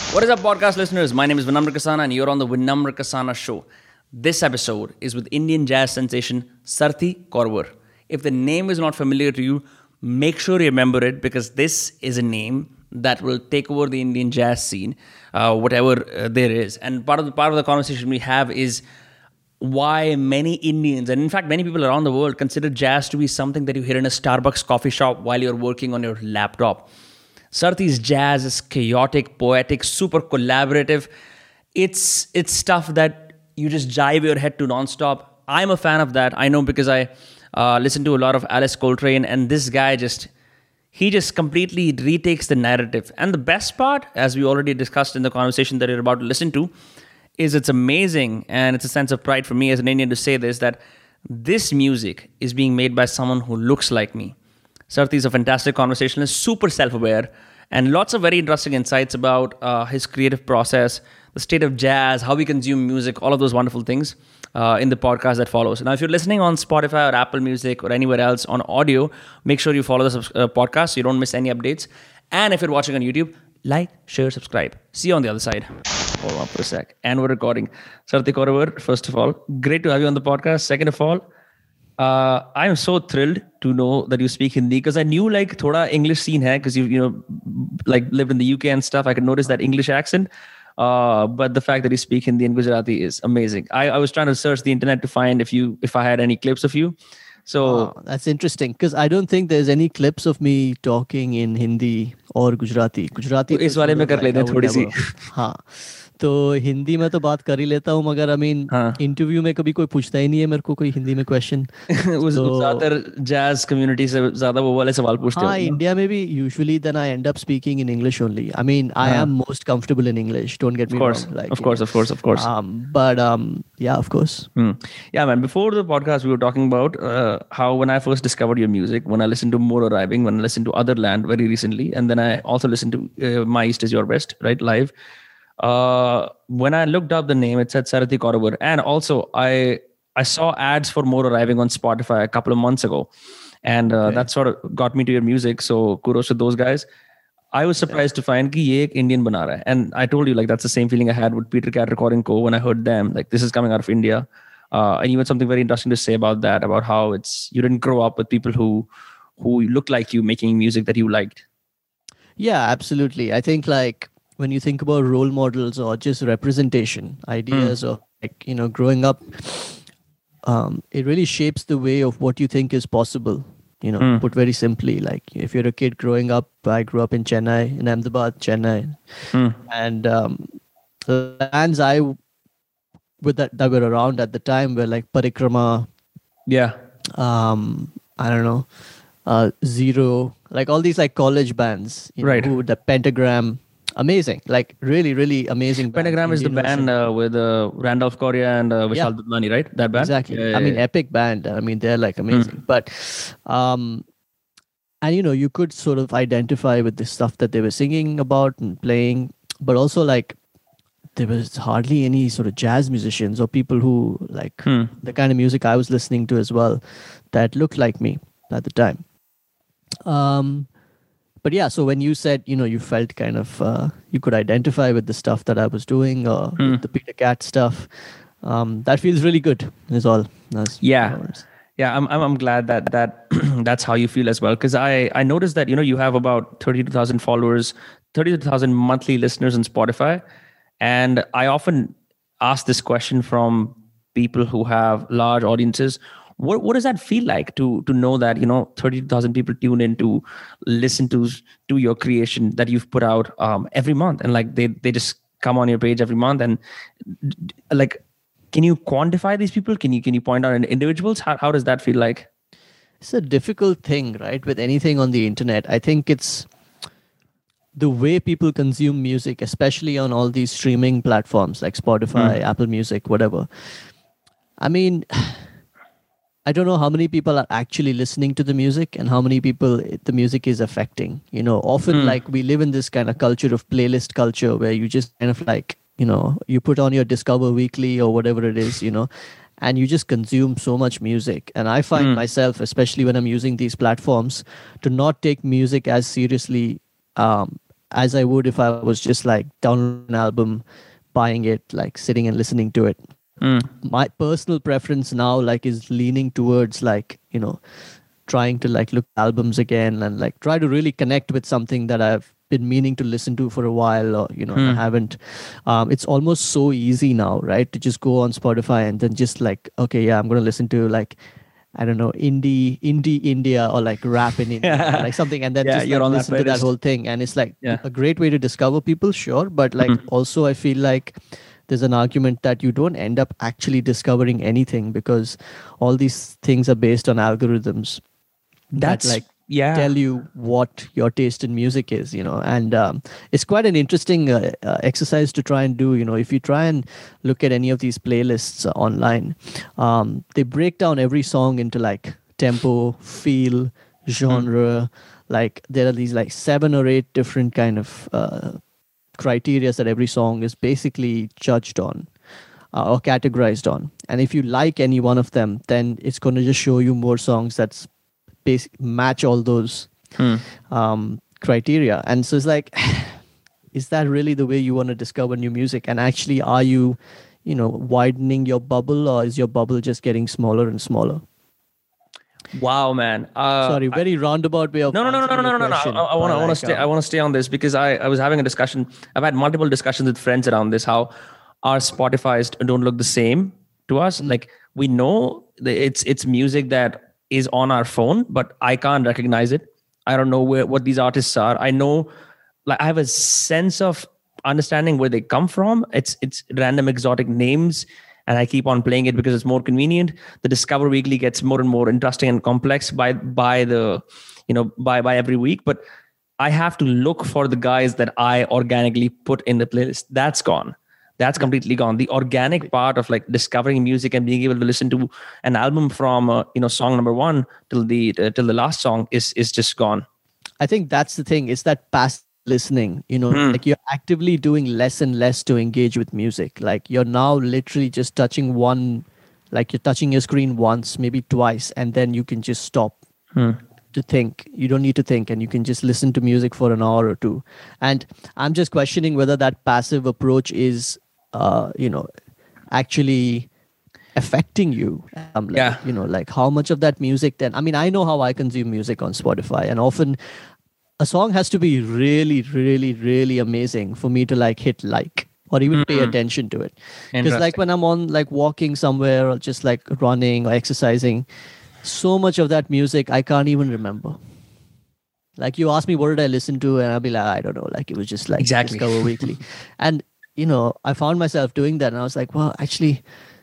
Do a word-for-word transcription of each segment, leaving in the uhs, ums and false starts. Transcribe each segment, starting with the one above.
What is up, podcast listeners? My name is Vinamra Kasana, and you're on the Vinamra Kasana Show. This episode is with Indian jazz sensation Sarthi Korwar. If the name is not familiar to you, make sure you remember it because this is a name that will take over the Indian jazz scene, uh, whatever uh, there is. And part of the part of the conversation we have is why many Indians, and in fact many people around the world, consider jazz to be something that you hear in a Starbucks coffee shop while you're working on your laptop. Sarthi's jazz is chaotic, poetic, super collaborative. It's it's stuff that you just jive your head to nonstop. I'm a fan of that. I know because I uh, listen to a lot of Alice Coltrane, and this guy just he just completely retakes the narrative. And the best part, as we already discussed in the conversation that you're about to listen to, is it's amazing, and it's a sense of pride for me as an Indian to say this, that this music is being made by someone who looks like me. Sarthi is a fantastic conversationalist, super self-aware, and lots of very interesting insights about uh, his creative process, the state of jazz, how we consume music, all of those wonderful things uh, in the podcast that follows. Now, if you're listening on Spotify or Apple Music or anywhere else on audio, make sure you follow the uh, podcast so you don't miss any updates. And if you're watching on YouTube, like, share, subscribe. See you on the other side. Hold on for a sec. And we're recording. Sarthi Korwar, first of all, great to have you on the podcast. Second of all, Uh, I am so thrilled to know that you speak Hindi because I knew like thoda English scene hai because you you know like lived in the U K and stuff. I could notice that English accent. Uh, but the fact that you speak Hindi and Gujarati is amazing. I, I was trying to search the internet to find if you if I had any clips of you. So oh, that's interesting because I don't think there's any clips of me talking in Hindi or Gujarati. Gujarati. इस बारे में कर लेते हैं थोड़ी सी. हाँ. तो हिंदी में तो बात कर ही लेता हूँ मगर आई मीन इंटरव्यू में कभी कोई पूछता ही नहीं है मेरे को कोई हिंदी में क्वेश्चन. उस ज्यादातर जैज कम्युनिटी से ज्यादा वो वाले सवाल पूछते हैं. हाँ, इंडिया में भी usually then I end up speaking in English only. I mean I am most comfortable in English, don't get me wrong. Like of course of course of course um but um yeah, of course. hmm. Yeah man, before the podcast we were talking about uh, how when I first discovered your music, when I listened to More Arriving, when I listened to Otherland very recently, and then I also listened to uh, My East Is Your West, right, live. Uh, when I looked up the name, it said Sarthi Korwar. And also, I I saw ads for More Arriving on Spotify a couple of months ago. And uh, okay. that sort of got me to your music. So kudos to those guys. I was surprised yeah. to find that ye ek Indian bana raha hai. And I told you, like, that's the same feeling I had with Peter Cat Recording Co. when I heard them. Like, this is coming out of India. Uh, and you had something very interesting to say about that, about how it's you didn't grow up with people who who look like you making music that you liked. Yeah, absolutely. I think, like, when you think about role models or just representation, ideas mm. of like, you know, growing up, um, it really shapes the way of what you think is possible. You know, mm. put very simply, like if you're a kid growing up, I grew up in Chennai, in Ahmedabad, Chennai. Mm. And um, the bands I, with that, that were around at the time were like Parikrama. Yeah. Um, I don't know, uh, Zero, like all these like college bands. You right. know, who, the Pentagram. Amazing, like really, really amazing. Pentagram is the band uh, with uh, Randolph Correa and uh, Vishal yeah. Dudlani, right? That band? Exactly. Yeah, yeah, I mean, yeah. epic band. I mean, they're like amazing. Mm. But, um, and you know, you could sort of identify with the stuff that they were singing about and playing, but also like there was hardly any sort of jazz musicians or people who like hmm. the kind of music I was listening to as well that looked like me at the time. Um. But yeah, so when you said, you know, you felt kind of, uh, you could identify with the stuff that I was doing or mm. the Peter Cat stuff, um, that feels really good is all. That's yeah. Yeah, I'm, I'm I'm glad that that that's how you feel as well. Because I, I noticed that, you know, you have about thirty-two thousand followers, thirty-two thousand monthly listeners on Spotify. And I often ask this question from people who have large audiences. What what does that feel like to to know that, you know, thirty-two thousand people tune in to listen to to your creation that you've put out um, every month, and like they they just come on your page every month, and like, can you quantify these people? Can you can you point out individuals? How how does that feel like? It's a difficult thing, right? With anything on the internet, I think it's the way people consume music, especially on all these streaming platforms like Spotify, mm. Apple Music, whatever. I mean, I don't know how many people are actually listening to the music and how many people the music is affecting. You know, often mm. like we live in this kind of culture of playlist culture where you just kind of like, you know, you put on your Discover Weekly or whatever it is, you know, and you just consume so much music. And I find mm. myself, especially when I'm using these platforms, to not take music as seriously um, as I would if I was just like downloading an album, buying it, like sitting and listening to it. Mm. My personal preference now like is leaning towards like, you know, trying to like look at albums again and like try to really connect with something that I've been meaning to listen to for a while, or you know, Hmm. I haven't. Um, it's almost so easy now, right? To just go on Spotify and then just like, okay, yeah, I'm gonna listen to like, I don't know, indie, indie India, or like rap in India, or like something, and then Yeah, just you're like on that listen to that playlist. whole thing. And it's like Yeah. a great way to discover people, sure, but like Mhm. also I feel like there's an argument that you don't end up actually discovering anything because all these things are based on algorithms That's that like yeah. tell you what your taste in music is, you know. And um, it's quite an interesting uh, uh, exercise to try and do, you know. If you try and look at any of these playlists uh, online, um, they break down every song into like tempo, feel, genre. Like there are these like seven or eight different kind of uh, criteria that every song is basically judged on uh, or categorized on. And if you like any one of them, then it's going to just show you more songs that's basic match all those Hmm. um, criteria. And so it's like, is that really the way you want to discover new music? And actually, are you, you know, widening your bubble, or is your bubble just getting smaller and smaller? Wow, man. Uh, Sorry, very roundabout way of No, no, no, no, no, answering no, your no, no, no. I, question, I want but to, I want to like, stay. I um, want to stay on this because I, I was having a discussion. I've had multiple discussions with friends around this. How our Spotify's don't look the same to us. Mm. Like we know that it's it's music that is on our phone, but I can't recognize it. I don't know where what these artists are. I know, like I have a sense of understanding where they come from. It's it's random exotic names, and I keep on playing it because it's more convenient. The Discover Weekly gets more and more interesting and complex by by the you know by by every week. But I have to look for the guys that I organically put in the playlist. That's gone. That's completely gone. The organic part of like discovering music and being able to listen to an album from uh, you know song number one till the uh, till the last song is is just gone. I think that's the thing. It's that passive listening, you know, Hmm. like you're actively doing less and less to engage with music. Like you're now literally just touching one, like you're touching your screen once, maybe twice, and then you can just stop Hmm. to think. You don't need to think, and you can just listen to music for an hour or two. And I'm just questioning whether that passive approach is, uh, you know, actually affecting you. Um, like, Yeah. you know, like how much of that music then, I mean, I know how I consume music on Spotify, and often a song has to be really, really, really amazing for me to like hit like or even pay Mhm. attention to it. Because like Interesting. when I'm on like walking somewhere or just like running or exercising, so much of that music I can't even remember. Like you ask me what did I listen to, and I'll be like, I don't know. Like it was just like Exactly. Discover Weekly. And you know, I found myself doing that, and I was like, well, actually,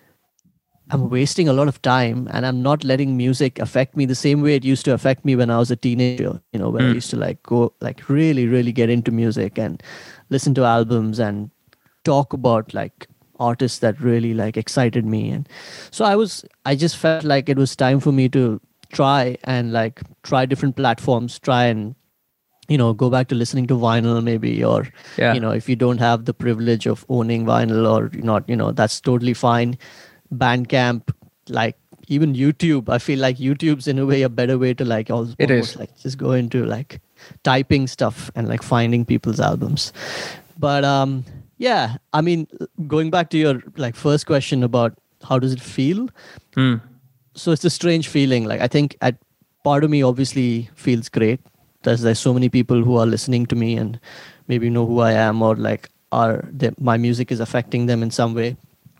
I'm wasting a lot of time, and I'm not letting music affect me the same way it used to affect me when I was a teenager. You know, when I Mm. used to like go like really, really get into music and listen to albums and talk about like artists that really like excited me. And so I was, I just felt like it was time for me to try and like try different platforms, try and you know go back to listening to vinyl maybe, or Yeah. you know if you don't have the privilege of owning vinyl or not, you know that's totally fine. Bandcamp, like even YouTube, I feel like YouTube's in a way a better way to like al- It almost is. like just go into like typing stuff and like finding people's albums. But um yeah, I mean, going back to your like first question about how does it feel, Hmm. so it's a strange feeling. Like I think at part of me obviously feels great. There's there's so many people who are listening to me and maybe know who I am, or like are they, my music is affecting them in some way.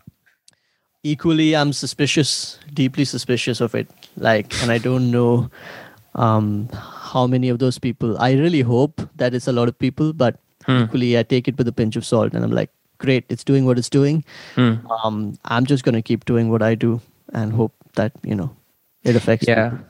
Equally, I'm suspicious, deeply suspicious of it. Like, and I don't know um, how many of those people. I really hope that it's a lot of people, but Hmm. equally, I take it with a pinch of salt, and I'm like, great, it's doing what it's doing. Hmm. Um, I'm just gonna keep doing what I do and hope that you know it affects Yeah. people.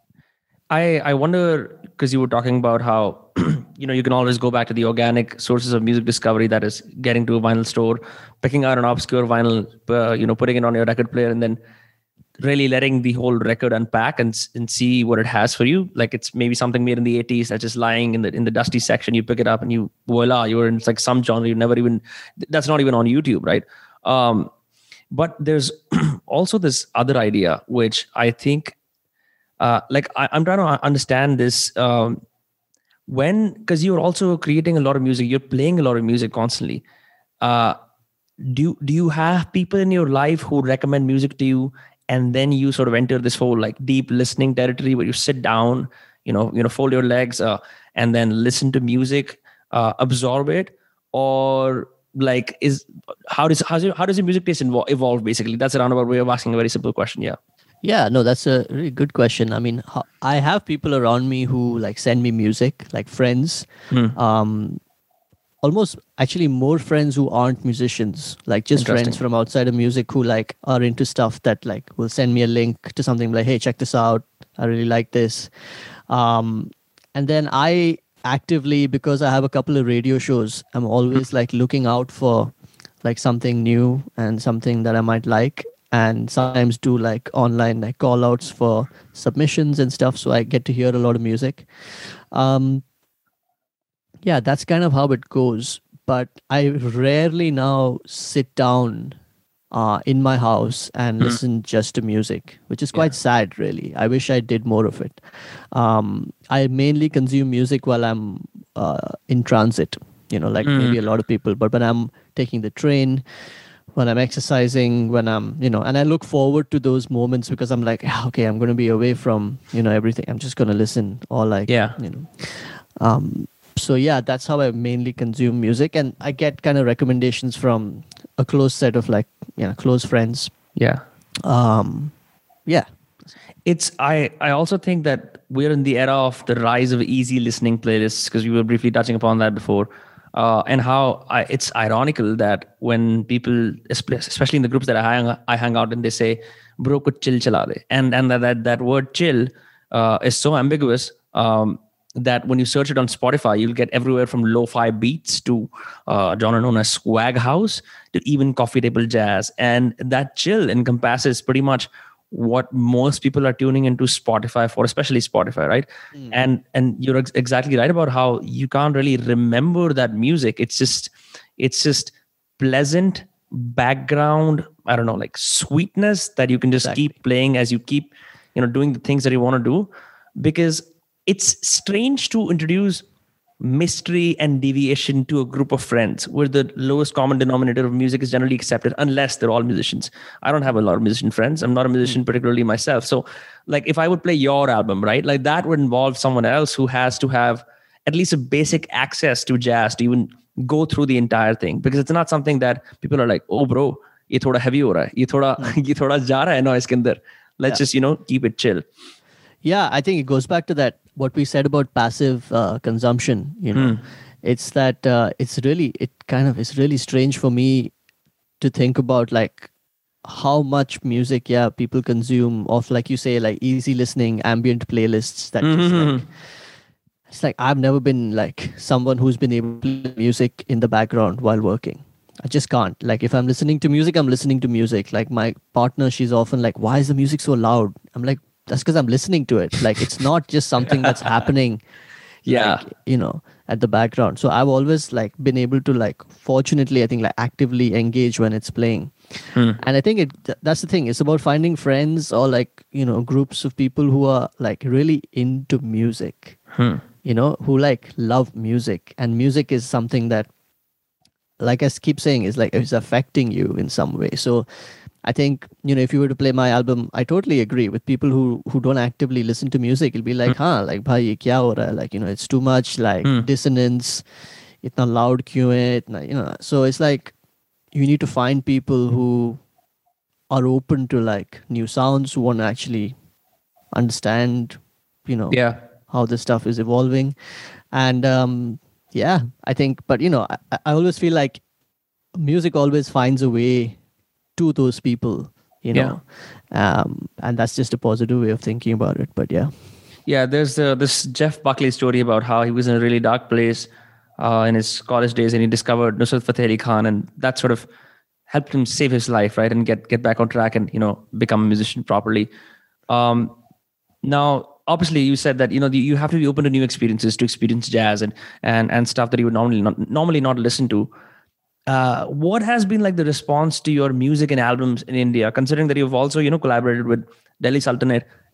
I I wonder because you were talking about how you know you can always go back to the organic sources of music discovery, that is getting to a vinyl store, picking out an obscure vinyl, uh, you know, putting it on your record player, and then really letting the whole record unpack and s- and see what it has for you. Like it's maybe something made in the eighties that's just lying in the in the dusty section. You pick it up and you voila, you're in like some genre you never even that's not even on YouTube, right? Um, but there's also this other idea which I think uh, like I, I'm trying to understand this. Um, when, because you're also creating a lot of music, you're playing a lot of music constantly. Uh, do do you have people in your life who recommend music to you, and then you sort of enter this whole like deep listening territory where you sit down, you know, you know, fold your legs, uh, and then listen to music, uh, absorb it, or like is how does how does your, how does your music taste invo- evolve? Basically, that's a roundabout way of asking a very simple question. Yeah. Yeah, no, that's a really good question. I mean, ho- I have people around me who like send me music, like friends. Hmm. Um, almost actually more friends who aren't musicians, like just friends Interesting. from outside of music who like are into stuff that like will send me a link to something like, hey, check this out. I really like this. Um, and then I actively, because I have a couple of radio shows, I'm always like looking out for like something new and something that I might like. And sometimes do like online like call outs for submissions and stuff. So I get to hear a lot of music. Um, yeah, that's kind of how it goes. But I rarely now sit down uh, in my house and Hmm. listen just to music, which is Yeah. quite sad, really. I wish I did more of it. Um, I mainly consume music while I'm uh, in transit, you know, like Hmm. maybe a lot of people. But when I'm taking the train, when I'm exercising, when I'm, you know, and I look forward to those moments because I'm like, "Ah, okay, I'm going to be away from, you know, everything. I'm just going to listen or like, Yeah. you know. Um, so yeah, that's how I mainly consume music, and I get kind of recommendations from a close set of like, you know, close friends. Yeah. Um, yeah, It's I I also think that we're in the era of the rise of easy listening playlists, because we were briefly touching upon that before, uh, and how I, it's ironical that when people, espe- especially in the groups that I hang I hang out in, they say, "Bro, kuch chill chala de," and and that that, that word "chill" uh, is so ambiguous. Um, that when you search it on Spotify, you'll get everywhere from lo-fi beats to uh, genre known as swag house to even coffee table jazz, and that chill encompasses pretty much what most people are tuning into Spotify for, especially Spotify, right? Mm. And and you're ex- exactly right about how you can't really remember that music. It's just it's just pleasant background, I don't know, like sweetness that you can just Exactly. keep playing as you keep, you know, doing the things that you want to do, because it's strange to introduce mystery and deviation to a group of friends where the lowest common denominator of music is generally accepted, unless they're all musicians. I don't have a lot of musician friends. I'm not a musician particularly myself. So like if I would play your album, right, like that would involve someone else who has to have at least a basic access to jazz to even go through the entire thing, because it's not something that people are like, oh bro, ye thoda heavy ho raha hai, ye thoda ye thoda ja raha hai na iske andar, let's Yeah. just, you know, keep it chill. Yeah, I think it goes back to that what we said about passive uh, consumption. You know, Hmm. it's that uh, it's really it kind of it's really strange for me to think about like how much music yeah people consume of, like you say, like easy listening ambient playlists that just like it's like I've never been like someone who's been able to play music in the background while working. I just can't. Like if I'm listening to music, I'm listening to music. Like my partner, she's often like, "Why is the music so loud?" I'm like, "That's because I'm listening to it. Like it's not just something that's happening Yeah. like, you know, at the background." So I've always like been able to like fortunately I think like actively engage when it's playing. Hmm. And I think it th- that's the thing. It's about finding friends or like, you know, groups of people who are like really into music. Hmm. You know, who like love music, and music is something that, like I s- keep saying, is like is affecting you in some way. So I think, you know, if you were to play my album, I totally agree with people who who don't actively listen to music. It'll be like, huh, like bhai ye kya ho raha hai? Like, you know, it's too much like Hmm. dissonance, itna loud kyun hai, itna, you know. So it's like you need to find people who are open to like new sounds, who want to actually understand, you know, Yeah. how this stuff is evolving. And um yeah, I think, but you know, I, I always feel like music always finds a way to those people, you Yeah. know. Um and that's just a positive way of thinking about it. But yeah. Yeah, there's uh, this Jeff Buckley story about how he was in a really dark place uh, in his college days, and he discovered Nusrat Fateh Ali Khan, and that sort of helped him save his life, right, and get get back on track, and you know become a musician properly. Um, now, obviously, you said that you know the, you have to be open to new experiences to experience jazz and and and stuff that you would normally not normally not listen to. Uh, what has been like the response to your music and albums in India, considering that you've also you know collaborated with Delhi Sultanate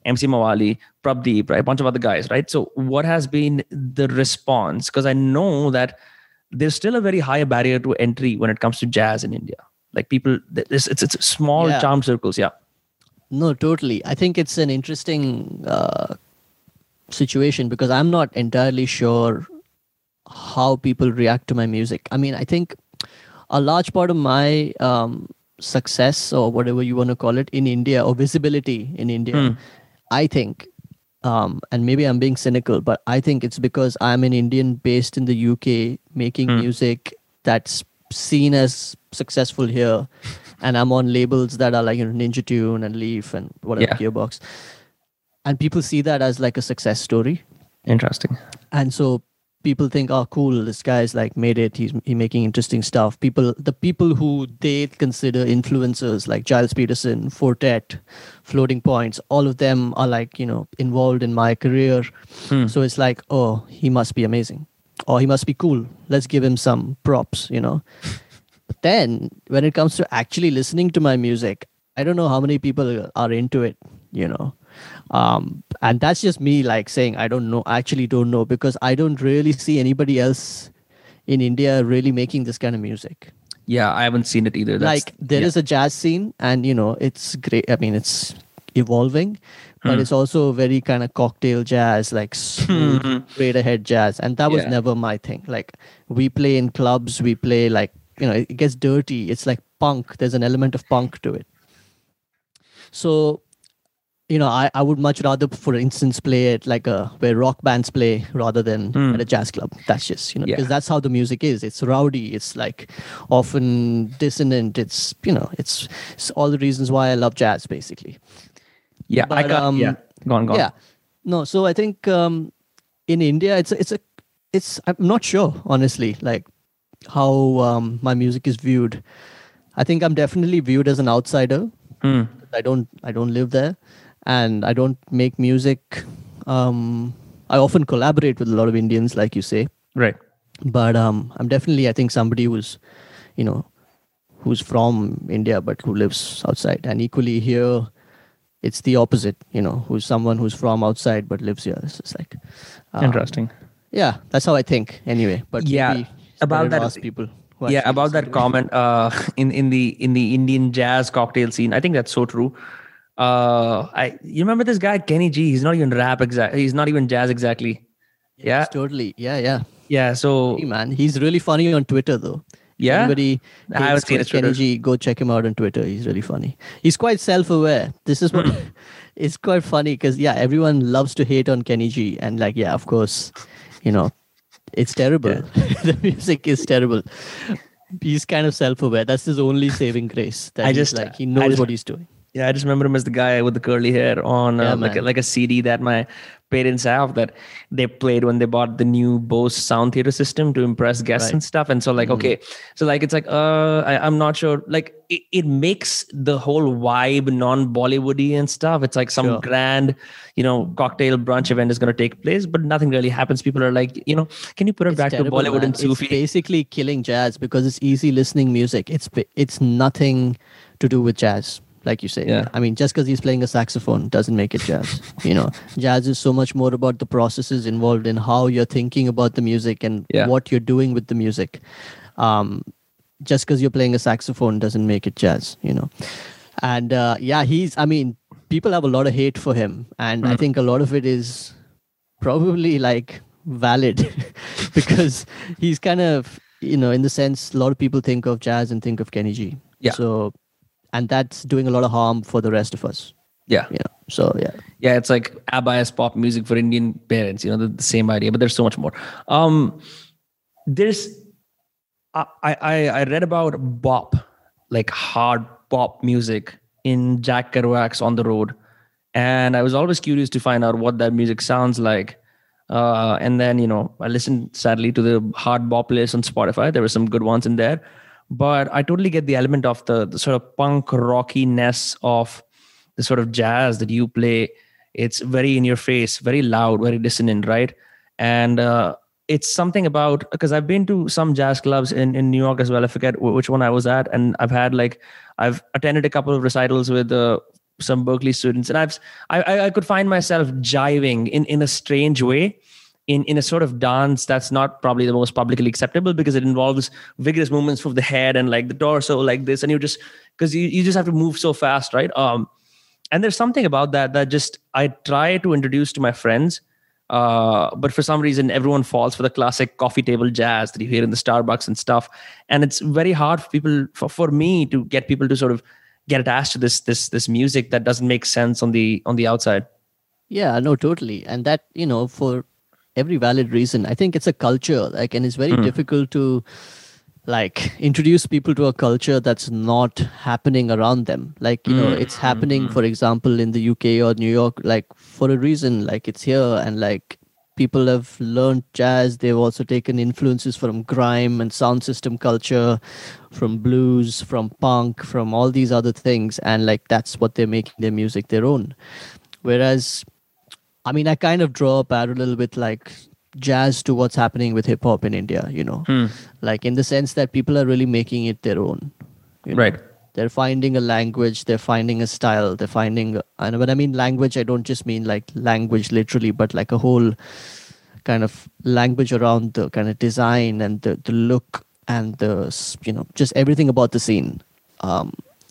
M C Mawali, Prabdeep, right? A bunch of other guys, right? So what has been the response? Because I know that there's still a very high barrier to entry when it comes to jazz in India. Like people, it's it's, it's small Yeah. charm circles. Yeah. No, totally. I think it's an interesting uh, situation because I'm not entirely sure how people react to my music. I mean, I think a large part of my um, success or whatever you want to call it in India or visibility in India, Hmm. I think, um, and maybe I'm being cynical, but I think it's because I'm an Indian based in the U K making Hmm. music that's seen as successful here. And I'm on labels that are like, you know, Ninja Tune and Leaf and whatever, Yeah. Gearbox. And people see that as like a success story. Interesting. And so people think, oh, cool, this guy's like made it. He's he making interesting stuff. People, the people who they consider influencers like Giles Peterson, Fortet, Floating Points, all of them are like, you know, involved in my career. Hmm. So it's like, oh, he must be amazing. Or he must be cool. Let's give him some props, you know. But then when it comes to actually listening to my music, I don't know how many people are into it, you know. Um, and that's just me like saying, I don't know, I actually don't know because I don't really see anybody else in India really making this kind of music. Yeah, I haven't seen it either. That's, Like there yeah. is a jazz scene and, you know, it's great. I mean, it's evolving, but Hmm. it's also very kind of cocktail jazz, like smooth, straight ahead jazz. And that was Yeah. never my thing. Like we play in clubs, we play like, you know, it gets dirty. It's like punk. There's an element of punk to it. So, you know, I, I would much rather, for instance, play it like a where rock bands play rather than Hmm. at a jazz club. That's just, you know, Yeah. because that's how the music is. It's rowdy. It's like often dissonant. It's, you know, it's, it's all the reasons why I love jazz, basically. Yeah, I But, got. um, yeah, go on, go on. Yeah. No, so I think um, in India, it's a, it's a, it's, I'm not sure, honestly, like how um, my music is viewed. I think I'm definitely viewed as an outsider. Hmm. I don't, I don't live there, and I don't make music. Um, I often collaborate with a lot of Indians, like you say, Right. but um, I'm definitely, I think, somebody who's, you know, who's from India but who lives outside, and equally here, it's the opposite. You know, who's someone who's from outside but lives here. It's just like, um, Interesting. yeah, that's how I think. Anyway, but Yeah, maybe it's about better to that- ask people. who Yeah, actually about listen that to it. comment uh, in in the in the Indian jazz cocktail scene, I think that's so true. Uh, I you remember this guy Kenny G? He's not even rap exactly. He's not even jazz exactly. Yeah, It's totally, yeah, yeah. yeah. So Hey, man, he's really funny on Twitter, though. If Yeah? anybody I haven't hates seen his Kenny Twitter. G, go check him out on Twitter. He's really funny. He's quite self-aware. This is what it's quite funny because yeah, everyone loves to hate on Kenny G, and like yeah, of course, you know, it's terrible. The music is terrible. He's kind of self-aware. That's his only saving grace. That I he's just- like he I knows just- what he's doing. yeah, I just remember him as the guy with the curly hair on Yeah, uh, like a, man. like a C D that my parents have that they played when they bought the new Bose sound theater system to impress guests Right. and stuff. And so like, okay, so like it's like uh, I, I'm not sure. Like it, it makes the whole vibe non-Bollywoody and stuff. It's like some Sure. grand, you know, cocktail brunch event is going to take place, but nothing really happens. People are like, you know, can you put it It's back terrible, to Bollywood man. and Sufi? It's basically killing jazz because it's easy listening music. It's ba- it's nothing to do with jazz, like you say. Yeah. I mean, just because he's playing a saxophone doesn't make it jazz. You know, jazz is so much more about the processes involved in how you're thinking about the music and Yeah. what you're doing with the music. Um, just because you're playing a saxophone doesn't make it jazz. You know, and uh, yeah, he's. I mean, people have a lot of hate for him, and I think a lot of it is probably like valid because he's kind of, you know, in the sense a lot of people think of jazz and think of Kenny G. Yeah. So, and that's doing a lot of harm for the rest of us. Yeah. You know. So yeah. Yeah, it's like ABBA as pop music for Indian parents, you know, the, the same idea, but there's so much more. Um, there's, I, I, I read about bop, like hard pop music in Jack Kerouac's On the Road. And I was always curious to find out what that music sounds like. Uh, and then, you know, I listened sadly to the hard bop list on Spotify. There were some good ones in there, but I totally get the element of the, the sort of punk rockiness of the sort of jazz that you play. It's very in your face, very loud, very dissonant, right? And uh, it's something about, because I've been to some jazz clubs in, in New York as well. I forget wh- which one I was at. And I've had like, I've attended a couple of recitals with uh, some Berkeley students, and I've I, I I could find myself jiving in in a strange way, in in a sort of dance that's not probably the most publicly acceptable, because it involves vigorous movements of the head and like the torso like this, and you just because you, you just have to move so fast, right? Um, and there's something about that that just I try to introduce to my friends, uh, but for some reason everyone falls for the classic coffee table jazz that you hear in the Starbucks and stuff, and it's very hard for people for, for me to get people to sort of get attached to this this this music that doesn't make sense on the on the outside. Yeah, no, totally. And that, you know, for every valid reason, I think it's a culture, like, and it's very Mm. difficult to like introduce people to a culture that's not happening around them. Like, you know, Mm. it's happening, for example, in the U K or New York, like for a reason, like it's here, and like people have learned jazz. They've also taken influences from grime and sound system culture, from blues, from punk, from all these other things, and like that's what they're making their music their own. Whereas, I mean, I kind of draw a parallel with like jazz to what's happening with hip hop in India, you know, Hmm. like in the sense that people are really making it their own. You know? Right. They're finding a language, they're finding a style, they're finding, and when I mean language, I don't just mean like language literally, but like a whole kind of language around the kind of design and the, the look and the, s- you know, just everything about the scene um,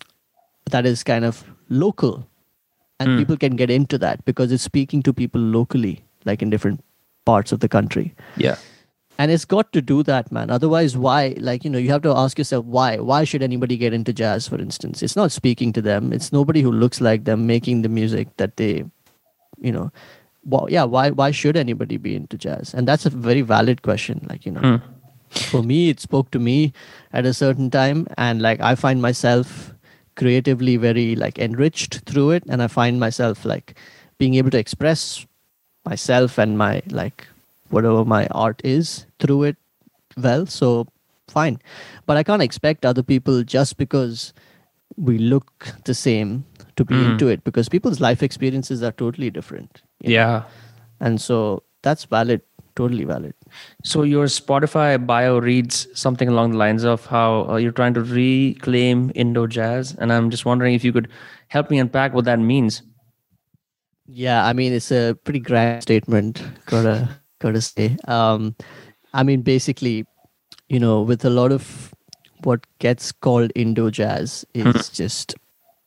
that is kind of local. And Hmm. people can get into that because it's speaking to people locally, like in different parts of the country. Yeah. And it's got to do that, man. Otherwise, why? Like, you know, you have to ask yourself why. Why should anybody get into jazz, for instance? It's not speaking to them. It's nobody who looks like them making the music that they, you know, well, yeah, why why should anybody be into jazz? And that's a very valid question. Like, you know, Hmm. for me, it spoke to me at a certain time. And like, I find myself creatively very like enriched through it. And I find myself like being able to express myself and my like whatever my art is through it well. So fine. But I can't expect other people just because we look the same to be Mm. into it, because people's life experiences are totally different. you know. Yeah. And so that's valid, totally valid. So your Spotify bio reads something along the lines of how uh, you're trying to reclaim Indo jazz, and I'm just wondering if you could help me unpack what that means. Yeah, I mean it's a pretty grand statement, gotta gotta say. Um, I mean basically, you know, with a lot of what gets called Indo jazz is just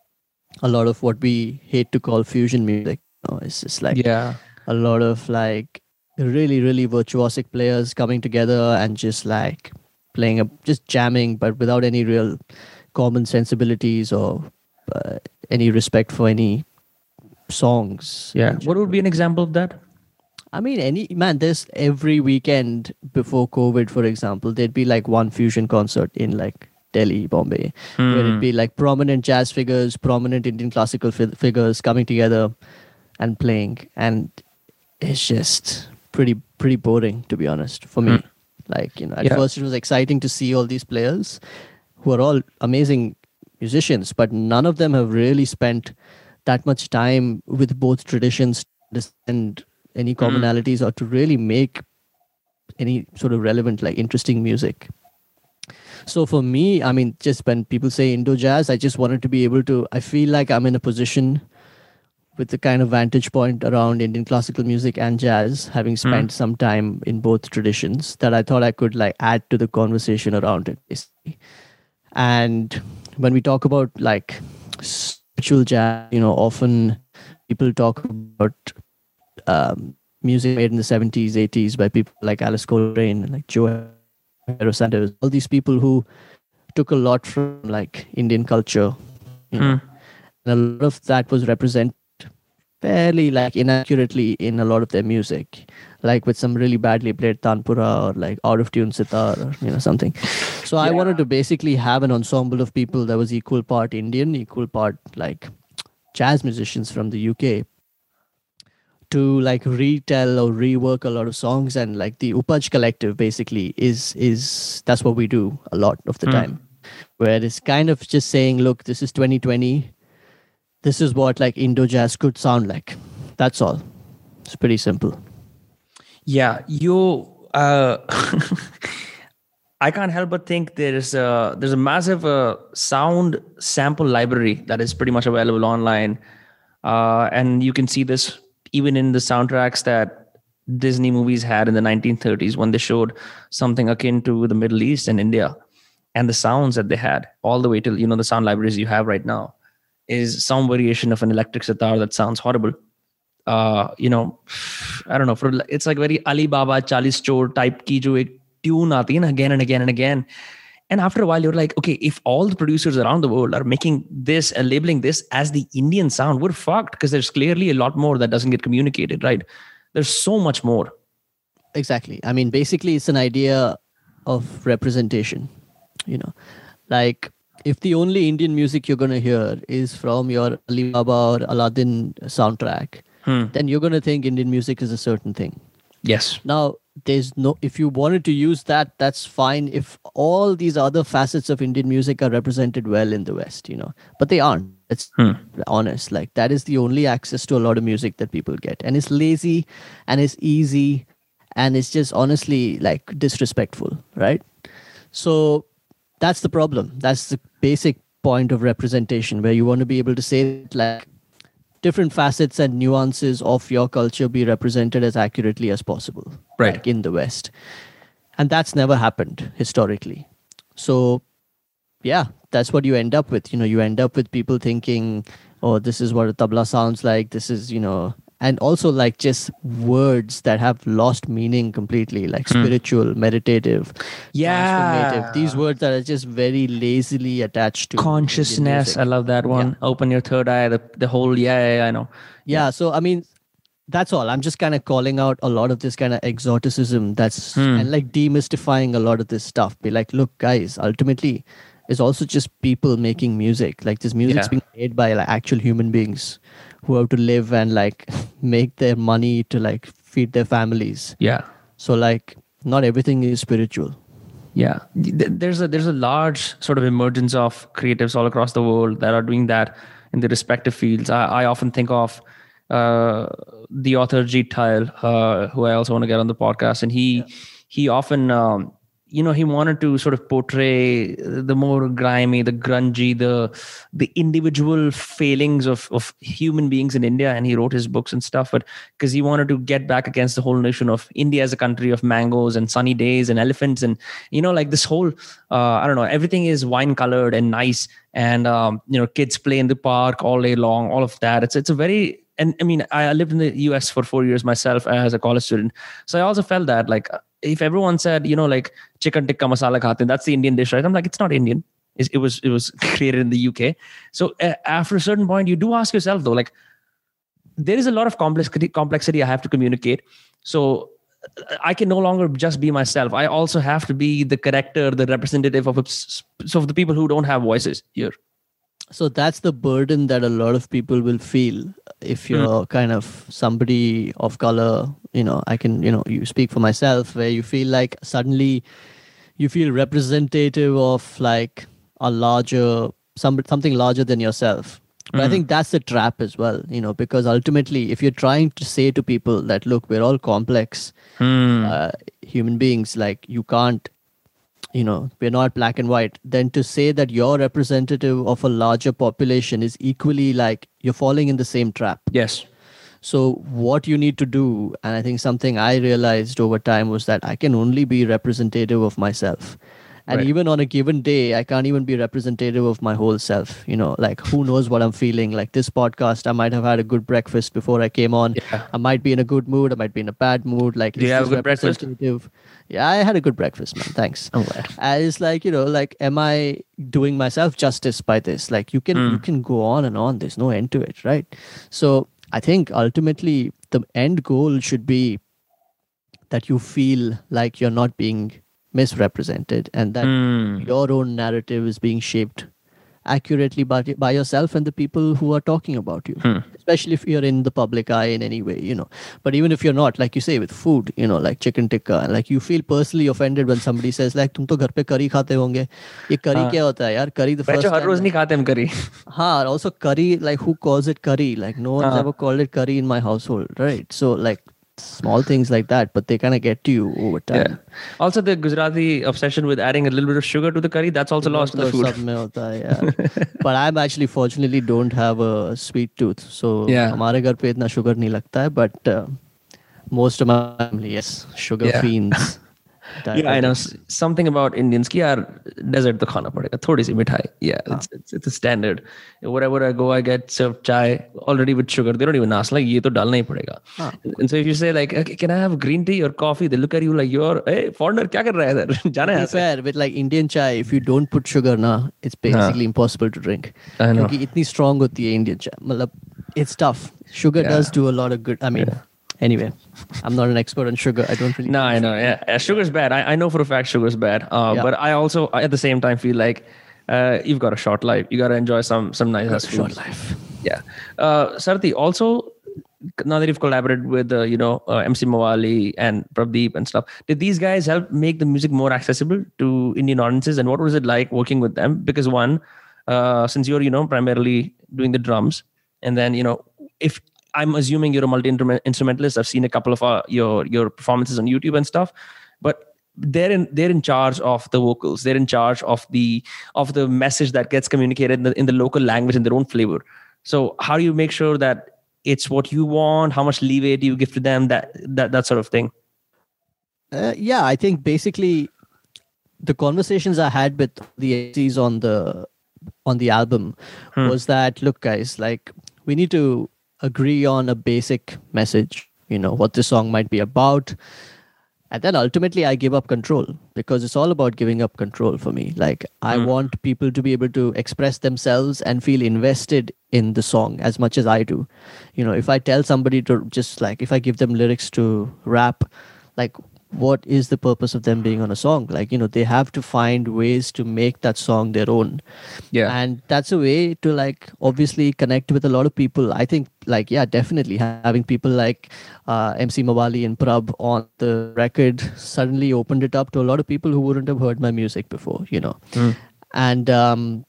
a lot of what we hate to call fusion music. You know, it's just like Yeah. a lot of like really really virtuosic players coming together and just like playing a just jamming, but without any real common sensibilities or uh, any respect for any songs. Yeah. in What would be an example of that? I mean, any man, there's every weekend before COVID, for example, there'd be like one fusion concert in like Delhi, Bombay, where Hmm. it'd be like prominent jazz figures, prominent Indian classical fi- figures coming together and playing. And it's just pretty, pretty boring, to be honest, for me. Like, you know, at Yeah. first it was exciting to see all these players who are all amazing musicians, but none of them have really spent that much time with both traditions and any commonalities or to really make any sort of relevant, like interesting music. So for me, I mean, just when people say Indo jazz, I just wanted to be able to, I feel like I'm in a position with the kind of vantage point around Indian classical music and jazz, having spent some time in both traditions, that I thought I could like add to the conversation around it, basically. And when we talk about like spiritual jazz, you know, often people talk about um, music made in the seventies, eighties by people like Alice Coltrane and like Joe Sanders, all these people who took a lot from like Indian culture, you know, and a lot of that was represented fairly like inaccurately in a lot of their music, like with some really badly played tanpura or like out of tune sitar or you know something. So I wanted to basically have an ensemble of people that was equal part Indian, equal part like jazz musicians from the U K, to like retell or rework a lot of songs. And like the Upaj Collective basically is is that's what we do a lot of the time, where it's kind of just saying, look, this is twenty twenty, this is what like Indo jazz could sound like. That's all. It's pretty simple. Yeah, you. Uh, I can't help but think there's a, there's a massive uh, sound sample library that is pretty much available online. Uh, and you can see this even in the soundtracks that Disney movies had in the nineteen thirties when they showed something akin to the Middle East and India, and the sounds that they had all the way till, you know, the sound libraries you have right now is some variation of an electric sitar that sounds horrible. Uh, you know, I don't know, for it's like very Alibaba Chalis Chor type ki jo ek tune aati hai na again and again and again. And after a while, you're like, okay, if all the producers around the world are making this and labeling this as the Indian sound, we're fucked, because there's clearly a lot more that doesn't get communicated, right? There's so much more. Exactly. I mean, basically, it's an idea of representation. You know, like if the only Indian music you're going to hear is from your Alibaba or Aladdin soundtrack, hmm. then you're going to think Indian music is a certain thing. Yes. Now, there's no, if you wanted to use that, that's fine. If all these other facets of Indian music are represented well in the West, you know, but they aren't. It's hmm. honest. Like that is the only access to a lot of music that people get. And it's lazy and it's easy and it's just honestly like disrespectful, right? So that's the problem. That's the basic point of representation, where you want to be able to say like different facets and nuances of your culture be represented as accurately as possible, right? Like in the West. And that's never happened historically. So yeah, that's what you end up with. You know, you end up with people thinking, oh, this is what a tabla sounds like. This is, you know, and also like just words that have lost meaning completely, like hmm. spiritual, meditative, yeah, transformative. These words that are just very lazily attached to consciousness. I love that one. Yeah. Open your third eye. The, the whole, yeah, yeah, yeah, I know. Yeah, yeah. So, I mean, that's all. I'm just kind of calling out a lot of this kind of exoticism that's hmm. and like demystifying a lot of this stuff. Be like, look, guys, ultimately, it's also just people making music. Like this music's yeah. being made by like actual human beings who have to live and like make their money to like feed their families. Yeah. So like not everything is spiritual. Yeah. There's a there's a large sort of emergence of creatives all across the world that are doing that in their respective fields. I, I often think of uh, the author Jeet Thayil, uh, who I also want to get on the podcast, and he yeah. he often um, you know, he wanted to sort of portray the more grimy, the grungy, the the individual failings of, of human beings in India. And he wrote his books and stuff, but because he wanted to get back against the whole notion of India as a country of mangoes and sunny days and elephants. And, you know, like this whole, uh, I don't know, everything is wine colored and nice. And, um, you know, kids play in the park all day long, all of that. It's, it's a very, and I mean, I lived in the U S for four years myself as a college student. So I also felt that like, if everyone said, you know, like chicken tikka masala khate, that's the Indian dish, right? I'm like, it's not Indian. It, it was it was created in the U K. So uh, after a certain point, you do ask yourself though, like there is a lot of complexity, complexity I have to communicate. So I can no longer just be myself. I also have to be the character, the representative of, of the people who don't have voices here. So that's the burden that a lot of people will feel if you're mm. kind of somebody of color. You know, I can, you know, you speak for myself, where you feel like suddenly you feel representative of like a larger, some, something larger than yourself. But mm. I think that's the trap as well, you know, because ultimately if you're trying to say to people that, look, we're all complex mm. uh, human beings, like you can't, you know, we're not black and white, then to say that you're representative of a larger population is equally like you're falling in the same trap. Yes. So what you need to do, and I think something I realized over time, was that I can only be representative of myself. And right. even on a given day, I can't even be representative of my whole self. You know, like who knows what I'm feeling. Like this podcast, I might have had a good breakfast before I came on. Yeah. I might be in a good mood. I might be in a bad mood. Like, do you have a good breakfast? Yeah, I had a good breakfast, man. Thanks. Oh, wow. And it's like, you know, like, am I doing myself justice by this? Like you can, mm. you can go on and on. There's no end to it, right? So I think ultimately the end goal should be that you feel like you're not being misrepresented and that mm. your own narrative is being shaped accurately by, by yourself and the people who are talking about you, hmm. especially if you're in the public eye in any way, you know. But even if you're not, like you say, with food, you know, like chicken tikka, like you feel personally offended when somebody says like, tum to ghar pe curry khate honge. Ye curry kya hota hai yaar? Curry the first time. har roz nahi khate hum curry. Ha, also curry, like who calls it curry? Like no one's ever called it curry in my household, right? So like small things like that, but they kind of get to you over time. Yeah. Also, the Gujarati obsession with adding a little bit of sugar to the curry, that's also lost in the food. सब में होता है, yeah. But I actually fortunately don't have a sweet tooth, so Yeah. हमारे घर पे इतना sugar नहीं लगता है, but uh, most of my family, yes, sugar Yeah. fiends. Yeah, I know. S- Something about Indians ki yaar desert to khana padega. Thodi si mithai. Yeah, it's, it's it's a standard. Wherever I go, I get served chai already with sugar. They don't even ask like ye to dalna hi padega. And so if you say like, okay, can I have green tea or coffee? They look at you like you're, hey, foreigner, kya kar raha hai idhar? Jana hai To be fair, with like Indian chai, if you don't put sugar, na, it's basically impossible to drink. I know. क्योंकि इतनी strong होती है Indian chai. मतलब, it's tough. Sugar Yeah. does do a lot of good. I mean, anyway, I'm not an expert on sugar. I don't really. No, I know. Yeah, yeah, sugar's bad. I, I know for a fact sugar's bad. Uh, Yeah. But I also at the same time feel like uh, you've got a short life. You got to enjoy some some nice ass Short food. life. Yeah. Uh, Sarthi, also, now that you've collaborated with, uh, you know, uh, M C Mawali and Prabdeep and stuff, did these guys help make the music more accessible to Indian audiences? And what was it like working with them? Because one, uh, since you're, you know, primarily doing the drums, and then, you know, if I'm assuming you're a multi-instrumentalist, I've seen a couple of uh, your your performances on YouTube and stuff, but they're in they're in charge of the vocals. They're in charge of the of the message that gets communicated in the, in the local language in their own flavor. So how do you make sure that it's what you want? How much leeway do you give to them? That that that sort of thing. Uh, yeah, I think basically the conversations I had with the M Cs on the on the album Hmm. was that, look, guys, like we need to agree on a basic message, you know, what this song might be about. And then ultimately I give up control, because it's all about giving up control for me. Like I Hmm. want people to be able to express themselves and feel invested in the song as much as I do. You know, if I tell somebody to just like, if I give them lyrics to rap, like what is the purpose of them being on a song? Like, you know, they have to find ways to make that song their own. Yeah. And that's a way to like obviously connect with a lot of people. I think like, yeah, definitely having people like uh, M C Mawali and Prab on the record suddenly opened it up to a lot of people who wouldn't have heard my music before, you know. Mm. And um,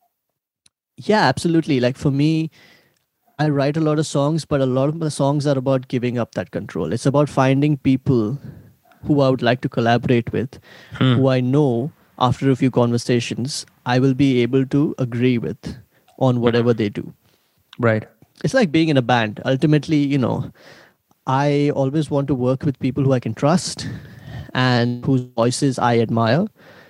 yeah, absolutely. Like for me, I write a lot of songs, but a lot of the songs are about giving up that control. It's about finding people who I would like to collaborate with, Hmm. who I know after a few conversations, I will be able to agree with on whatever they do. Right. It's like being in a band. Ultimately, you know, I always want to work with people who I can trust and whose voices I admire.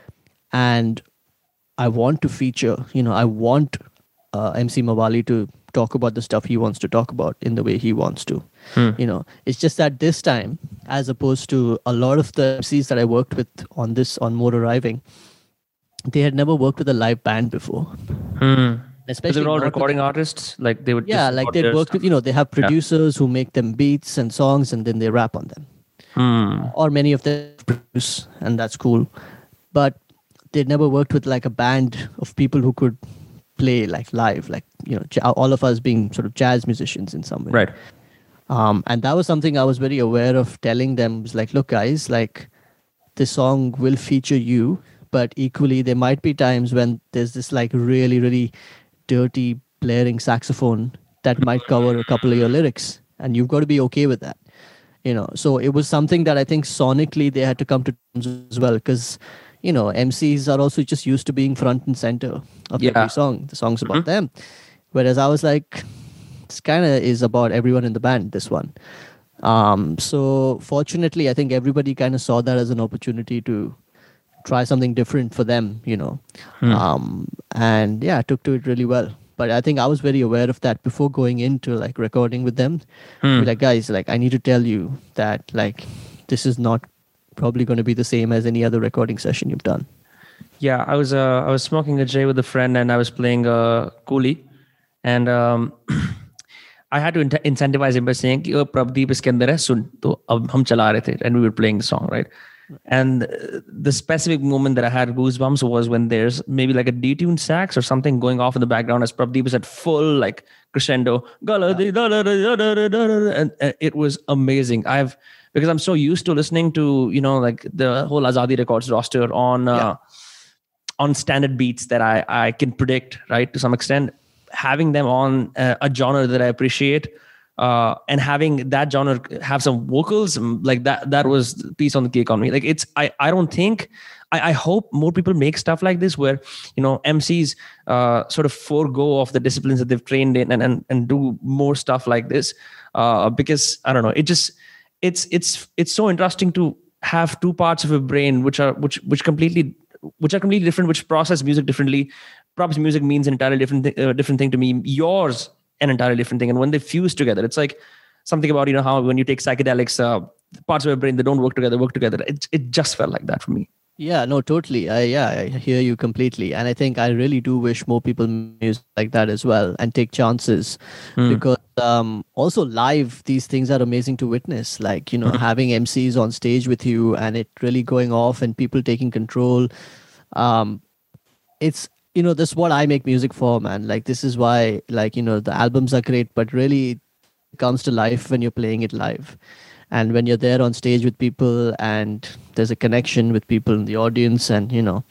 And I want to feature, you know, I want uh, M C Mawali to talk about the stuff he wants to talk about in the way he wants to. Hmm. You know, it's just that this time, as opposed to a lot of the M Cs that I worked with on this, on More Arriving, they had never worked with a live band before. Hmm. Especially They're all not with- recording artists. Like they would. Yeah, just like record they'd their worked with, you know, they have producers who make them beats and songs and then they rap on them. Hmm. Or many of them produce, and that's cool. But they'd never worked with like a band of people who could play like live, like, you know, ja- all of us being sort of jazz musicians in some way. Right. Um, and that was something I was very aware of telling them, was like, look, guys, like this song will feature you, but equally there might be times when there's this like really, really dirty blaring saxophone that might cover a couple of your lyrics, and you've got to be okay with that. You know, so it was something that I think sonically they had to come to terms as well, because, you know, M Cs are also just used to being front and center of Yeah. every song. The song's about them. Whereas I was like, this kind of is about everyone in the band, this one. Um, so fortunately, I think everybody kind of saw that as an opportunity to try something different for them, you know. Um, and yeah, I took to it really well. But I think I was very aware of that before going into like recording with them. Be like, guys, like I need to tell you that like this is not probably going to be the same as any other recording session you've done. Yeah, I was uh, I was smoking a J with a friend and I was playing uh, Coolie, and um, I had to in- incentivize him by saying, "कि, "Oh, Prabdeep iske andar hai, sun." तो अब हम चला रहे थे, and we were playing the song, right? And uh, the specific moment that I had goosebumps was when there's maybe like a detuned sax or something going off in the background as Prabdeep is at full like crescendo, and uh, it was amazing. I've because I'm so used to listening to, you know, like the whole Azadi Records roster on uh, Yeah. on standard beats that I I can predict, right, to some extent. Having them on uh, a genre that I appreciate uh, and having that genre have some vocals, mm, like that, that was the piece on the cake on me. Like it's, I, I don't think, I, I hope more people make stuff like this where, you know, M Cs uh, sort of forego of the disciplines that they've trained in and, and, and do more stuff like this. Uh, because I don't know, it just, it's, it's, it's so interesting to have two parts of a brain, which are, which, which completely, which are completely different, which process music differently. Perhaps music means an entirely different, th- uh, different thing to me. Yours, an entirely different thing. And when they fuse together, it's like something about, you know, how when you take psychedelics, uh, parts of your brain, they don't work together, work together. It, it just felt like that for me. Yeah, no, totally. I yeah, I hear you completely. And I think I really do wish more people music like that as well and take chances. Mm. Because um also live, these things are amazing to witness. Like, you know, Mm. having M Cs on stage with you and it really going off and people taking control. Um it's you know, this is what I make music for, man. Like this is why, like, you know, the albums are great, but really it comes to life when you're playing it live. And when you're there on stage with people and there's a connection with people in the audience, and you know,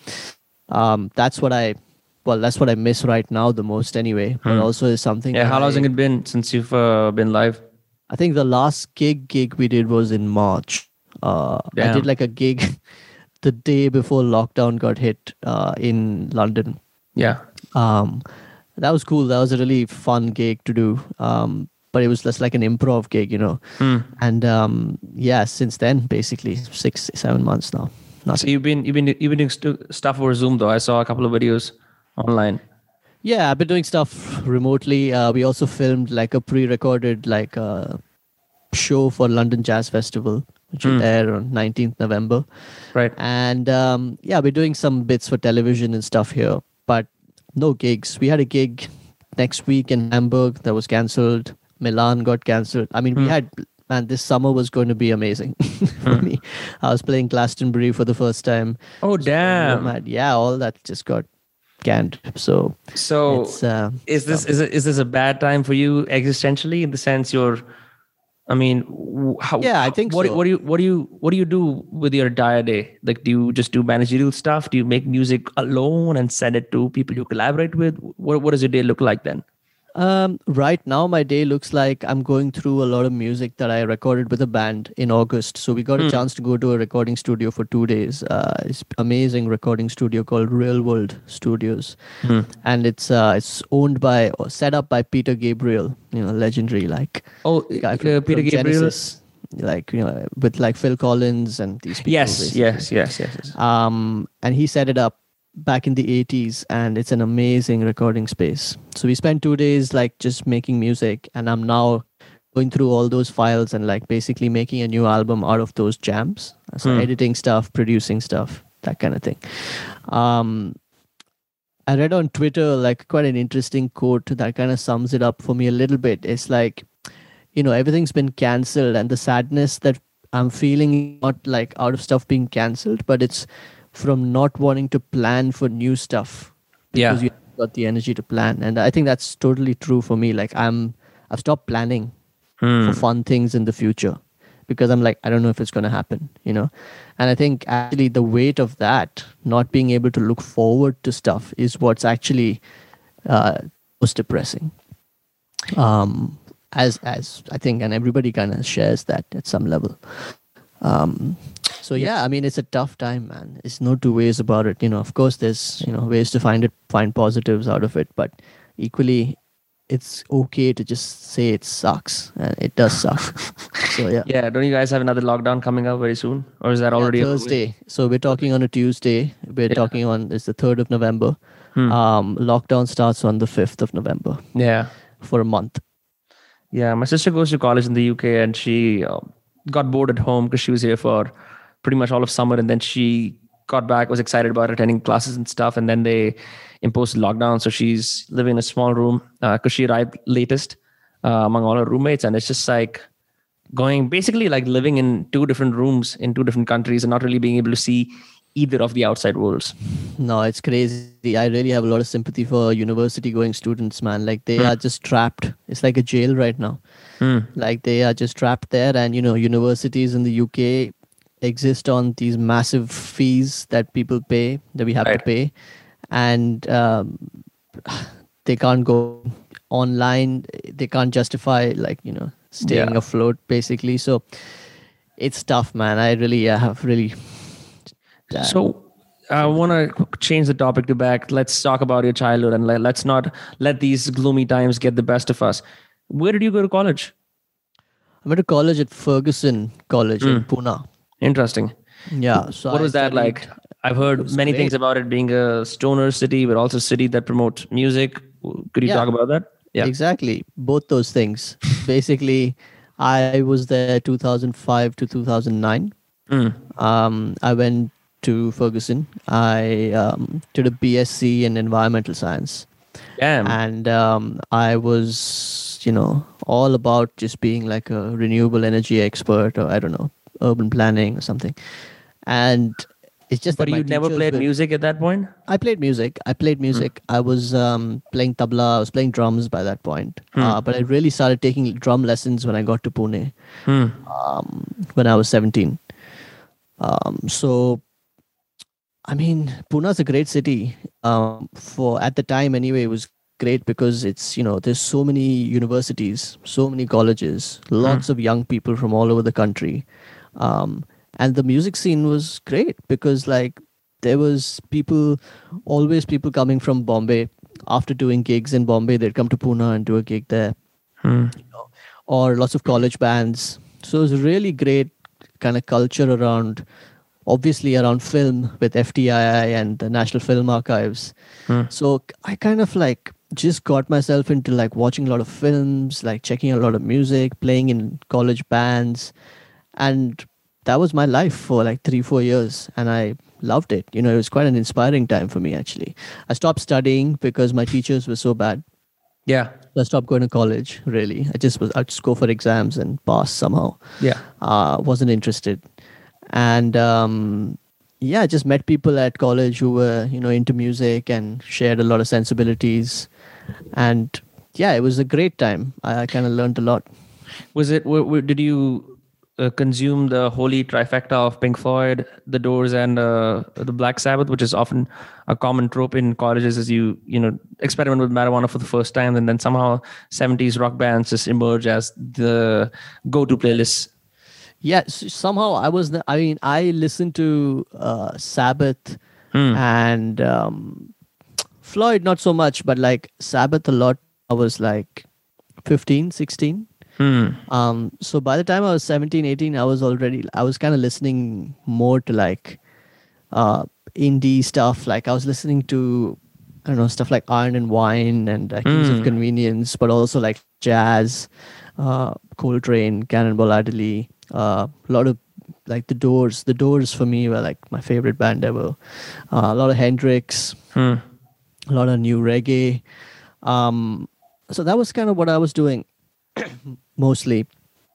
um, that's what I, well, that's what I miss right now the most anyway. But Hmm. also is something. Yeah, that how long I, has it been since you've uh, been live? I think the last gig gig we did was in March. Uh, I Damn. did like a gig the day before lockdown got hit uh, in London. Yeah. Um, that was cool. That was a really fun gig to do. Um, but it was just like an improv gig, you know. Hmm. And um, yeah, since then, basically six, seven months now. So Nothing. you've been you've been you've been doing stu- stuff over Zoom though. I saw a couple of videos online. Yeah, I've been doing stuff remotely. Uh, we also filmed like a pre-recorded like uh, show for London Jazz Festival, which Hmm. will air on nineteenth November. Right. And um, yeah, we're doing some bits for television and stuff here, but no gigs. We had a gig next week in Hamburg that was cancelled. Milan got cancelled. I mean, we Hmm. had, man, this summer was going to be amazing for Hmm. me. I was playing Glastonbury for the first time. Oh So, damn. man, yeah, all that just got canned. So So it's uh, is this is it, is this a bad time for you existentially in the sense you're I mean w- how Yeah, I think what, so. what do you what do you what do you do with your entire day? Like do you just do managerial stuff? Do you make music alone and send it to people you collaborate with? What what does your day look like then? Um, right now, my day looks like I'm going through a lot of music that I recorded with a band in August. So we got a Hmm. chance to go to a recording studio for two days. Uh, it's amazing recording studio called Real World Studios, Hmm. and it's uh, it's owned by or set up by Peter Gabriel, you know, legendary like Oh, guy uh, from, Peter from Gabriel. Genesis, like you know, with like Phil Collins and these people. Yes, basically. yes, yes, yes, yes. Um, and he set it up back in the eighties, and it's an amazing recording space. So we spent two days like just making music, and I'm now going through all those files and like basically making a new album out of those jams. So Hmm. editing stuff, producing stuff, that kind of thing. Um, I read on Twitter like quite an interesting quote that kind of sums it up for me a little bit. It's like, you know, everything's been cancelled, and the sadness that I'm feeling is not like out of stuff being cancelled, but it's from not wanting to plan for new stuff Yeah. because you haven't got the energy to plan. And I think that's totally true for me. Like I'm, I've stopped planning Hmm. for fun things in the future because I'm like, I don't know if it's going to happen, you know? And I think actually the weight of that, not being able to look forward to stuff, is what's actually uh, most depressing. Um, as, as I think, and everybody kind of shares that at some level. Um, so yeah, I mean, it's a tough time, man. It's no two ways about it. You know, of course, there's, you know, ways to find it, find positives out of it, but equally, it's okay to just say it sucks, and it does suck. So yeah. Yeah, don't you guys have another lockdown coming up very soon? Or is that Yeah, already over with? Thursday. So we're talking on a Tuesday. We're Yeah. talking on it's the third of November. Hmm. Um, lockdown starts on the fifth of November Yeah. for a month. Yeah, my sister goes to college in the U K and she uh, got bored at home because she was here for pretty much all of summer. And then she got back, was excited about attending classes and stuff. And then they imposed lockdown. So she's living in a small room because she arrived latest uh, among all her roommates. And it's just like going basically like living in two different rooms in two different countries and not really being able to see either of the outside worlds. No, it's crazy. I really have a lot of sympathy for university going students, man. Like they Hmm. are just trapped. It's like a jail right now. Hmm. Like they are just trapped there. And, you know, universities in the U K exist on these massive fees that people pay, that we have to Right. pay. And um, they can't go online. They can't justify like you know staying Yeah. afloat basically. So it's tough, man. I really yeah, have really. That. So I want to change the topic to back. Let's talk about your childhood and let, let's not let these gloomy times get the best of us. Where did you go to college? I went to college at Ferguson College in Mm. Pune. Interesting. Yeah. So What I was that studied- like? I've heard was many great. things about it being a stoner city, but also a city that promotes music. Could you Yeah. talk about that? Yeah. Exactly. Both those things. Basically, I was there two thousand five to two thousand nine. Mm. Um, I went to Ferguson. I um, did a B S c in environmental science. Damn. And um, I was, you know, all about just being like a renewable energy expert or I don't know, urban planning or something. And it's just But that my you never teachers played were- music at that point? I played music. I played music. I was um, playing tabla. I was playing drums by that point. Uh, but I really started taking drum lessons when I got to Pune Hmm. um, when I was seventeen. Um, so, I mean, Pune is a great city. Um, for at the time, anyway, it was great because it's you know there's so many universities, so many colleges, lots of young people from all over the country, um, and the music scene was great because like there was people, always people coming from Bombay after doing gigs in Bombay, they'd come to Pune and do a gig there, Hmm. or lots of college bands. So it was a really great kind of culture around, obviously around film with F T I I and the National Film Archives. Hmm. So I kind of like just got myself into like watching a lot of films, like checking a lot of music, playing in college bands. And that was my life for like three, four years. And I loved it. You know, it was quite an inspiring time for me, actually. I stopped studying because my teachers were so bad. Yeah. So I stopped going to college, really. I just was, I'd just go for exams and pass somehow. Yeah. Uh, wasn't interested. And um, yeah, I just met people at college who were, you know, into music and shared a lot of sensibilities. And yeah, it was a great time. I, I kind of learned a lot. Was it, w- w- did you uh, consume the holy trifecta of Pink Floyd, The Doors, and uh, the Black Sabbath, which is often a common trope in colleges as you, you know, experiment with marijuana for the first time, and then somehow seventies rock bands just emerge as the go-to playlists? Yeah, s- somehow I was, the, I mean, I listened to uh, Sabbath and um, Floyd, not so much, but like Sabbath a lot. I was like fifteen, sixteen. Hmm. Um, so by the time I was seventeen, eighteen, I was already, I was kind of listening more to like uh, indie stuff. Like I was listening to, I don't know, stuff like Iron and Wine and uh, Kings of Convenience, but also like jazz, uh, Coltrane, Cannonball Adderley, uh, a lot of like the Doors. The Doors for me were like my favorite band ever. Uh, a lot of Hendrix, Hmm. a lot of new reggae. Um, so that was kind of what I was doing mostly.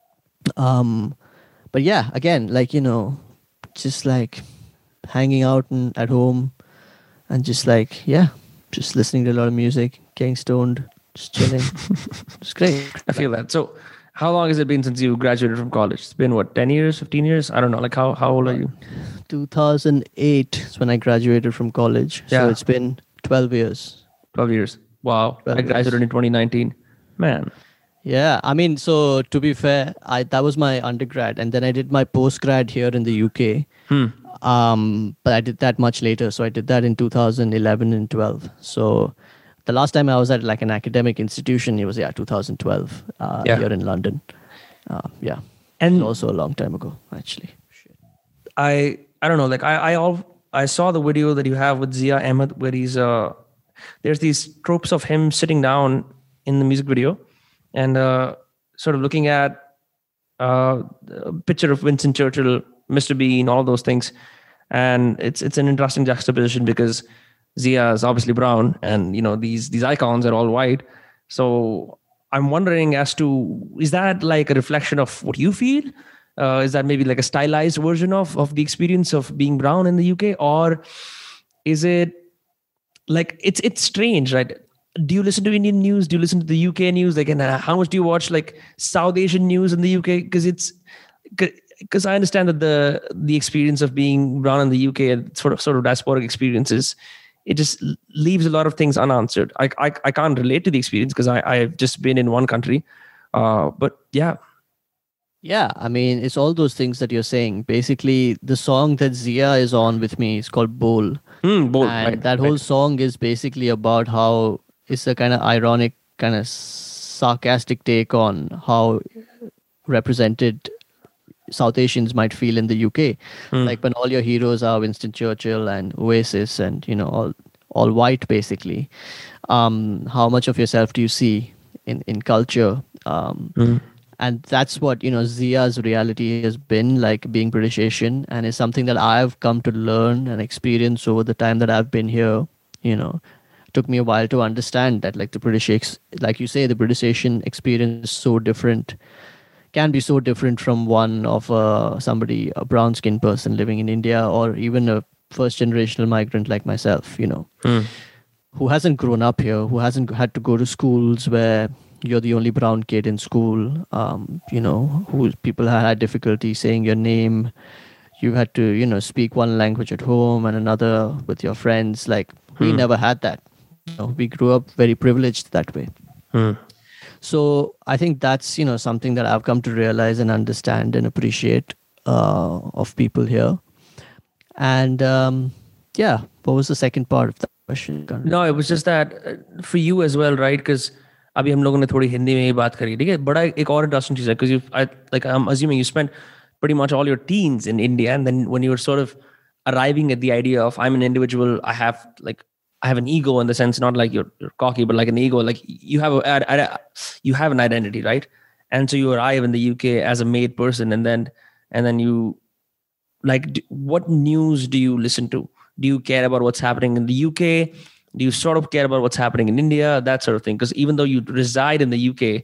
Um, but yeah, again, like, you know, just like hanging out and at home and just like, yeah, just listening to a lot of music, getting stoned, just chilling. It's great. I feel that. So how long has it been since you graduated from college? It's been what, ten years, fifteen years? I don't know. Like how, how old are you? two thousand eight is when I graduated from college. Yeah. So it's been twelve years. twelve years. Wow. twelve I graduated years. in twenty nineteen. Man. Yeah, I mean, so to be fair, I that was my undergrad, and then I did my postgrad here in the U K. Hmm. Um, but I did that much later, so I did that in two thousand eleven and twelve. So the last time I was at like an academic institution, it was yeah two thousand twelve uh, Yeah. here in London. Uh, yeah, And it's also a long time ago, actually. I I don't know, like I I all I saw the video that you have with Zia Ahmed where he's uh there's these tropes of him sitting down in the music video and uh sort of looking at uh a picture of Winston Churchill, Mister Bean, all those things. And it's it's an interesting juxtaposition because Zia is obviously brown and you know these these icons are all white. So I'm wondering as to, is that like a reflection of what you feel? Uh, is that maybe like a stylized version of, of the experience of being brown in the U K? Or is it like, it's it's strange, right? Do you listen to Indian news? Do you listen to the U K news? Like, and uh, how much do you watch like South Asian news in the U K? Because it's, because I understand that the the experience of being brown in the U K and sort of sort of diasporic experiences it just l- leaves a lot of things unanswered. I I, I can't relate to the experience because I I've just been in one country, uh, but yeah. Yeah, I mean, it's all those things that you're saying. Basically, the song that Zia is on with me is called Bowl. Hmm, bold, And right, that whole right. song is basically about how it's a kind of ironic, kind of sarcastic take on how represented South Asians might feel in the U K. Hmm. Like when all your heroes are Winston Churchill and Oasis and, you know, all all white basically. Um, how much of yourself do you see in, in culture? Um, Hmm. and that's what, you know, Zia's reality has been, like being British Asian, and is something that I've come to learn and experience over the time that I've been here. You know, it took me a while to understand that, like the British, ex- like you say, the British Asian experience is so different, can be so different from one of uh, somebody, a brown skinned person living in India, or even a first generational migrant like myself, you know, Hmm. who hasn't grown up here, who hasn't had to go to schools where you're the only brown kid in school, um, you know, who people had had difficulty saying your name. You had to, you know, speak one language at home and another with your friends. Like, we Hmm. never had that. You know, we grew up very privileged that way. Hmm. So I think that's, you know, something that I've come to realize and understand and appreciate uh, of people here. And um, yeah, what was the second part of that question? Can't No, it was just that uh, for you as well, right? Because अभी हम लोगों ने थोड़ी हिंदी में ही बात करी, ठीक है? बड़ा एक और interesting चीज़ है, because you, I like I'm assuming you spent pretty much all your teens in India, and then when you were sort of arriving at the idea of I'm an individual, I have like I have an ego in the sense, not like you're, you're cocky, but like an ego, like you have a, a, a you have an identity, right? And so you arrive in the U K as a made person, and then and then you like d- what news do you listen to? Do you care about what's happening in the U K? Do you sort of care about what's happening in India? That sort of thing. Because even though you reside in the U K,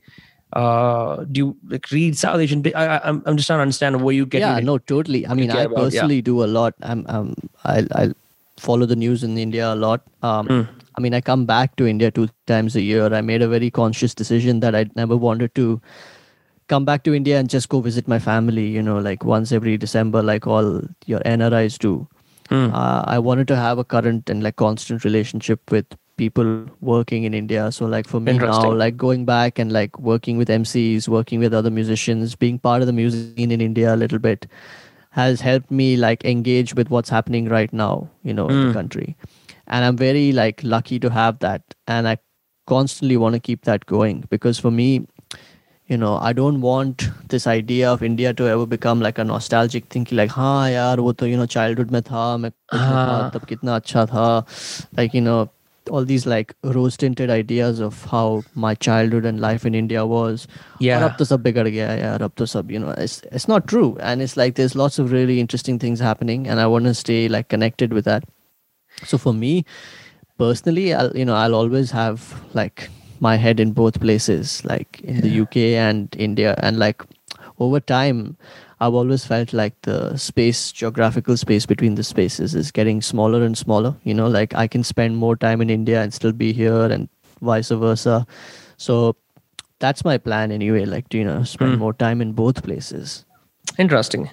uh, do you like read South Asian? bi- I, I, I'm I'm just trying to understand where you get Yeah, your no, totally. I what you mean, care I about, yeah. personally do a lot. I'm, um, I, I follow the news in India a lot. Um, Mm. I mean, I come back to India two times a year. I made a very conscious decision that I never wanted to come back to India and just go visit my family, you know, like once every December, like all your N R Is do. Mm. Uh, I wanted to have a current and like constant relationship with people working in India. So like for me now, Interesting. like going back and like working with M Cs, working with other musicians, being part of the music scene in India a little bit has helped me like engage with what's happening right now, you know, in the Mm. country. And I'm very like lucky to have that. And I constantly want to keep that going because for me, you know, I don't want this idea of India to ever become like a nostalgic thinking like, हाँ यार वो तो, you know, childhood में था, मैं college में था, Ah. तब कितना अच्छा था. Like, you know, all these like rose tinted ideas of how my childhood and life in India was. Yeah. और अब तो सब बिगड़ गया है यार, अब तो सब, you know, it's, it's not true. And it's like there's lots of really interesting things happening and I want to stay like connected with that. So for me, personally, I'll, you know, I'll always have like my head in both places, like in the U K and India. And like over time, I've always felt like the space, geographical space between the spaces is getting smaller and smaller. You know, like I can spend more time in India and still be here and vice versa. So that's my plan anyway, like to, you know, spend Mm. more time in both places. Interesting.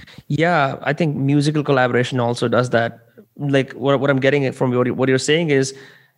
Yeah, I think musical collaboration also does that. Like what, what I'm getting it from what, you- what you're saying is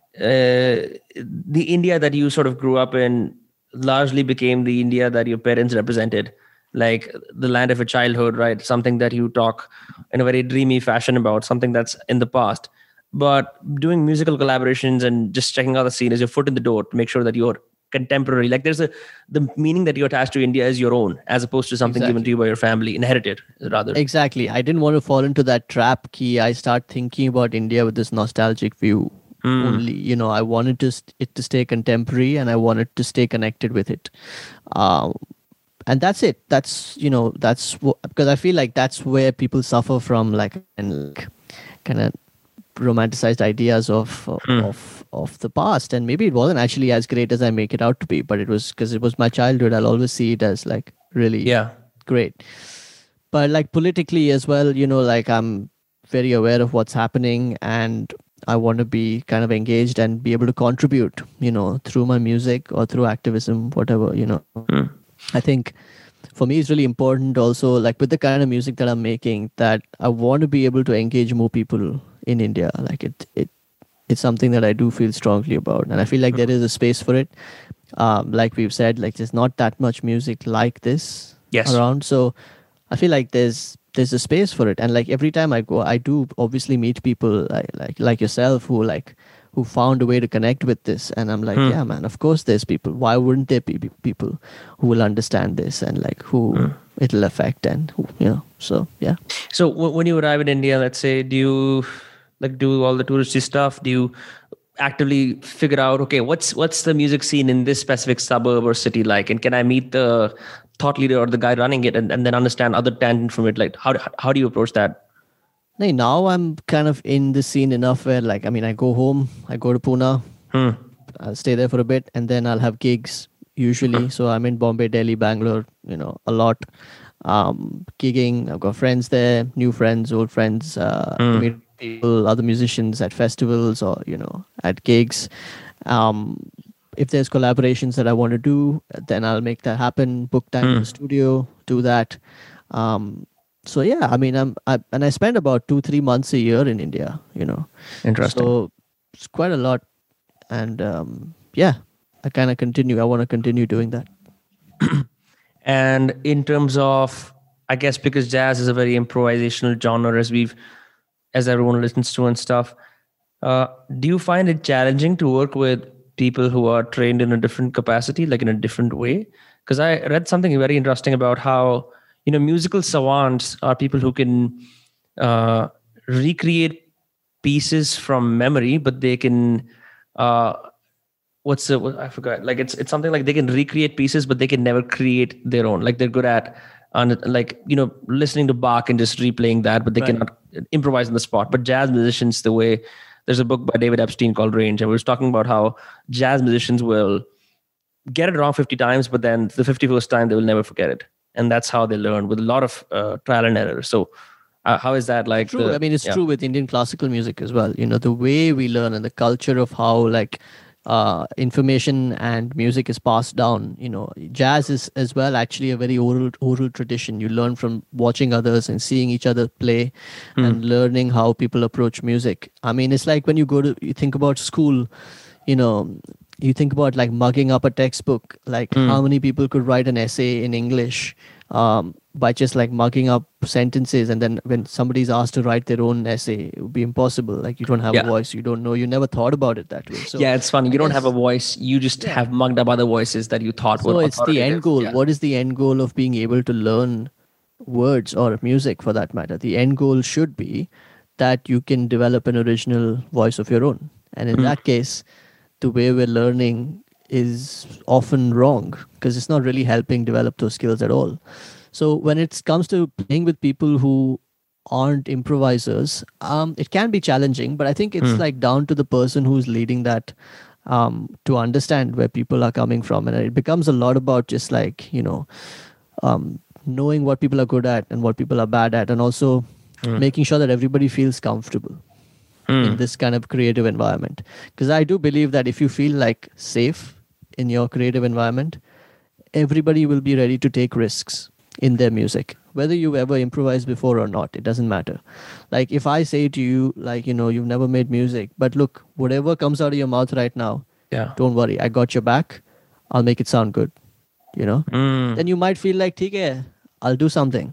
uh, the India that you sort of grew up in largely became the India that your parents represented, like the land of your childhood, right? Something that you talk in a very dreamy fashion about, something that's in the past. But doing musical collaborations and just checking out the scene is your foot in the door to make sure that you're contemporary. Like there's a the meaning that you attach to India is your own, as opposed to something given to Exactly. you by your family, inherited rather. Exactly. I didn't want to fall into that trap key. I start thinking about India with this nostalgic view only. You know, I wanted to st- it to stay contemporary and I wanted to stay connected with it. Um, and that's it. That's, you know, that's wh- because I feel like that's where people suffer from like, and like kind of romanticized ideas of of of the past, and maybe it wasn't actually as great as I make it out to be, but it was because it was my childhood. I'll always see it as like really Yeah. great. But like politically as well, you know, like I'm very aware of what's happening and I want to be kind of engaged and be able to contribute, you know, through my music or through activism, whatever, you know. Mm. I think for me it's really important also, like with the kind of music that I'm making, that I want to be able to engage more people in India. Like it, it it's something that I do feel strongly about, and I feel like there is a space for it. Um, like we've said, like there's not that much music like this Yes. around, so I feel like there's there's a space for it. And like every time I go, I do obviously meet people like like, like yourself who like who found a way to connect with this, and I'm like, Hmm. yeah, man, of course there's people. Why wouldn't there be people who will understand this and like who Hmm. it'll affect, and who, you know, so yeah. So w- when you arrive in India, let's say, do you like do all the touristy stuff? Do you actively figure out, okay, what's what's the music scene in this specific suburb or city like, and can I meet the thought leader or the guy running it, and, and then understand other tangent from it? Like, how how do you approach that? No, now I'm kind of in the scene enough where like I mean I go home, I go to Pune, Hmm. I'll stay there for a bit, and then I'll have gigs usually. So I'm in Bombay, Delhi, Bangalore, you know, a lot. Um, gigging. I've got friends there, new friends, old friends. Uh, Mm. meet people, other musicians at festivals or you know at gigs. Um, if there's collaborations that I want to do, then I'll make that happen. Book time in Mm. the studio, do that. Um, so yeah, I mean, I'm I, and I spend about two three months a year in India. You know, Interesting. so it's quite a lot, and um, yeah, I kind of continue. I want to continue doing that. And in terms of, I guess because jazz is a very improvisational genre, as we've, as everyone listens to and stuff, uh, do you find it challenging to work with people who are trained in a different capacity, like in a different way? Because I read something very interesting about how, you know, musical savants are people who can uh, recreate pieces from memory, but they can, uh, what's the what, I forgot, like it's it's something like they can recreate pieces but they can never create their own, like they're good at on like you know listening to Bach and just replaying that, but they Right. cannot improvise on the spot. But jazz musicians, the way, there's a book by David Epstein called Range, and we was talking about how jazz musicians will get it wrong fifty times, but then the fifty-first time they will never forget it, and that's how they learn, with a lot of uh, trial and error. So uh, how is that like? True. the- I mean, it's yeah. true with Indian classical music as well. You know, the way we learn and the culture of how like uh, information and music is passed down. You know, jazz is as well actually a very oral oral tradition. You learn from watching others and seeing each other play, and learning how people approach music. I mean, it's like when you go to you think about school. You know, you think about like mugging up a textbook. Like how many people could write an essay in English um, by just like mugging up sentences, and then when somebody's asked to write their own essay, it would be impossible. Like you don't have Yeah. a voice, you don't know, you never thought about it that way. So Yeah, it's funny. You I don't have a guess- voice. You just have mugged up other voices that you thought were So it's the end authoritative. goal. Yeah. What is the end goal of being able to learn words or music for that matter? The end goal should be that you can develop an original voice of your own. And in that case, the way we're learning is often wrong because it's not really helping develop those skills at all. So when it comes to playing with people who aren't improvisers, um, it can be challenging, but I think it's like down to the person who's leading that um, to understand where people are coming from. And it becomes a lot about just like, you know, um, knowing what people are good at and what people are bad at, and also making sure that everybody feels comfortable in this kind of creative environment. Because I do believe that if you feel like safe in your creative environment, everybody will be ready to take risks in their music, whether you've ever improvised before or not. It doesn't matter. Like if I say to you, like, you know, you've never made music, but look, whatever comes out of your mouth right now, Yeah. don't worry, I got your back. I'll make it sound good. You know, Mm. then you might feel like, "ठीक है, I'll do something.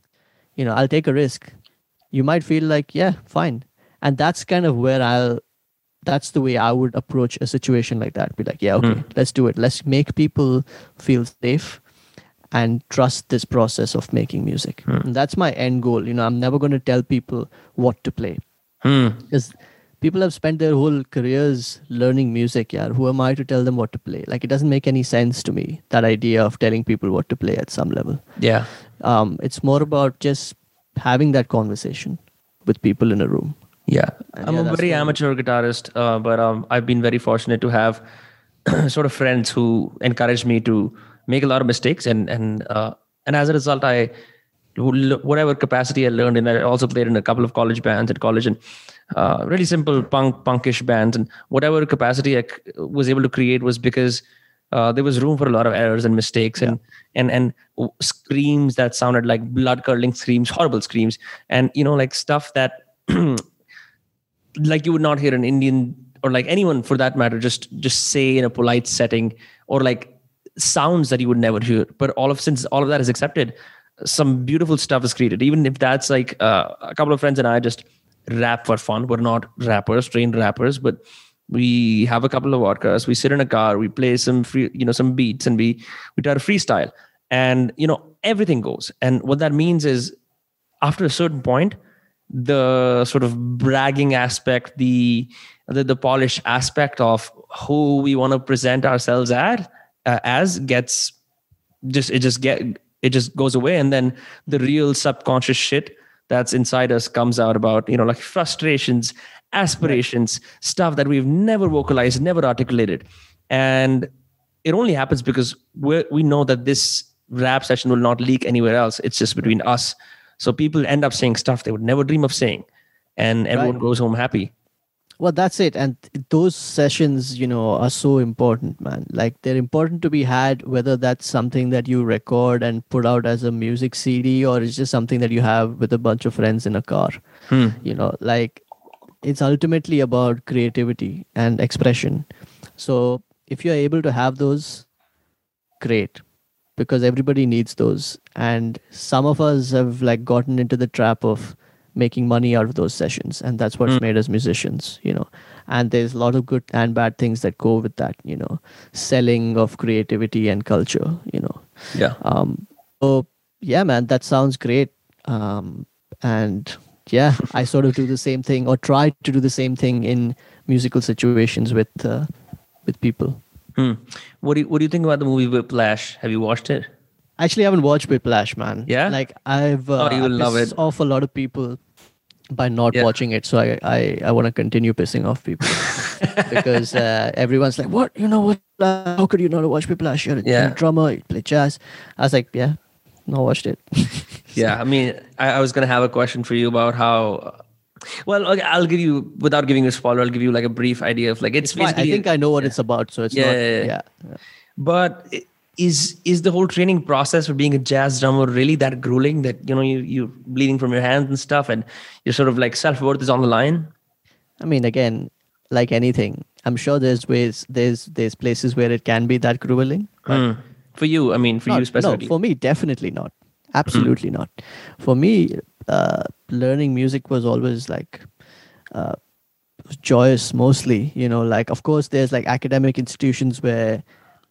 You know, I'll take a risk." You might feel like, yeah, fine. And that's kind of where I'll, that's the way I would approach a situation like that. Be like, yeah, okay, let's do it. Let's make people feel safe and trust this process of making music. And that's my end goal. You know, I'm never going to tell people what to play. Hmm. Because people have spent their whole careers learning music. Yeah, who am I to tell them what to play? Like, it doesn't make any sense to me, that idea of telling people what to play at some level. Yeah. Um, it's more about just having that conversation with people in a room. Yeah, And I'm yeah, a that's very where- amateur guitarist, uh, but um, I've been very fortunate to have sort of friends who encouraged me to make a lot of mistakes, and and uh, and as a result, I whatever capacity I learned, and I also played in a couple of college bands at college, and uh, really simple punk punkish bands, and whatever capacity I c- was able to create was because uh, there was room for a lot of errors and mistakes, and and and w- screams that sounded like blood curdling screams, horrible screams, and you know like stuff that like you would not hear an Indian or like anyone for that matter just just say in a polite setting, or like sounds that you would never hear. But all of since all of that is accepted, some beautiful stuff is created. Even if that's like uh, a couple of friends and I just rap for fun. We're not rappers, trained rappers, but we have a couple of vodkas. We sit in a car, we play some free, you know, some beats, and we we try to freestyle. And you know, everything goes. And what that means is, after a certain point, the sort of bragging aspect, the the, the polished aspect of who we want to present ourselves at uh, as gets just it just get it just goes away, and then the real subconscious shit that's inside us comes out about, you know, like frustrations, aspirations, right. Stuff that we've never vocalized, never articulated. And it only happens because we we know that this rap session will not leak anywhere else. It's just between us. So people end up saying stuff they would never dream of saying, and everyone right. goes home happy. Well, that's it. And those sessions, you know, are so important, man. Like, they're important to be had, whether that's something that you record and put out as a music C D, or it's just something that you have with a bunch of friends in a car. Hmm. You know, like, it's ultimately about creativity and expression. So if you're able to have those, great, because everybody needs those. And some of us have like gotten into the trap of making money out of those sessions, and that's what's mm. made us musicians, you know. And there's a lot of good and bad things that go with that, you know, selling of creativity and culture, you know. Yeah. Um. So yeah, man, that sounds great. Um. And yeah, I sort of do the same thing, or try to do the same thing in musical situations with uh, with people. Hmm. What do you, what do you think about the movie Whiplash? Have you watched it? Actually, I haven't watched Whiplash, man. Yeah. Like I've uh, oh, you will love it. Off a lot of people by not yeah. watching it, so I I, I want to continue pissing off people because uh, everyone's like, "What? You know what? Uh, how could you not watch Whiplash? You're a, yeah. you're a drummer. You play jazz." I was like, "Yeah, not watched it." Yeah, I mean, I, I was gonna have a question for you about how. Uh, well, okay, I'll give you, without giving you a spoiler, I'll give you like a brief idea of like it's. it's I think I know what yeah. it's about, so it's yeah, not. Yeah, yeah. yeah, yeah. But is is the whole training process for being a jazz drummer really that grueling that, you know, you you're bleeding from your hands and stuff, and you're sort of like self-worth is on the line? I mean, again, like anything, I'm sure there's ways, there's there's places where it can be that grueling. Mm. For you, I mean, for not, you specifically. No, for me, definitely not. Absolutely mm. not. For me, uh, learning music was always like uh, joyous, mostly. You know, like of course, there's like academic institutions where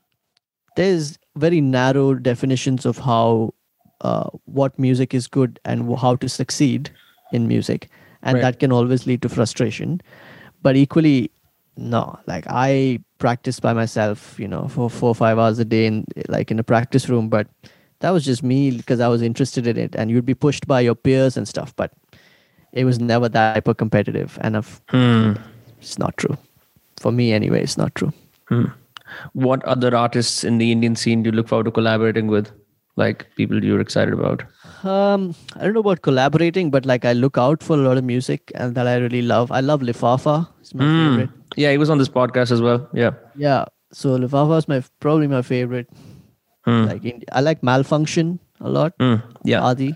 there's very narrow definitions of how uh, what music is good and how to succeed in music, and right. that can always lead to frustration. But equally, no, like I practice by myself, you know, for four or five hours a day in like in a practice room. But that was just me because I was interested in it, and you'd be pushed by your peers and stuff. But it was never that hyper competitive, and of, hmm. it's not true for me anyway. It's not true. Hmm. What other artists in the Indian scene do you look forward to collaborating with? Like people you're excited about? Um, I don't know about collaborating, but like I look out for a lot of music and that I really love. I love Lifafa. It's my mm. favorite. Yeah, he was on this podcast as well. Yeah. Yeah. So Lifafa is my probably my favorite. Mm. Like I like Malfunction a lot. Mm. Yeah. Adi.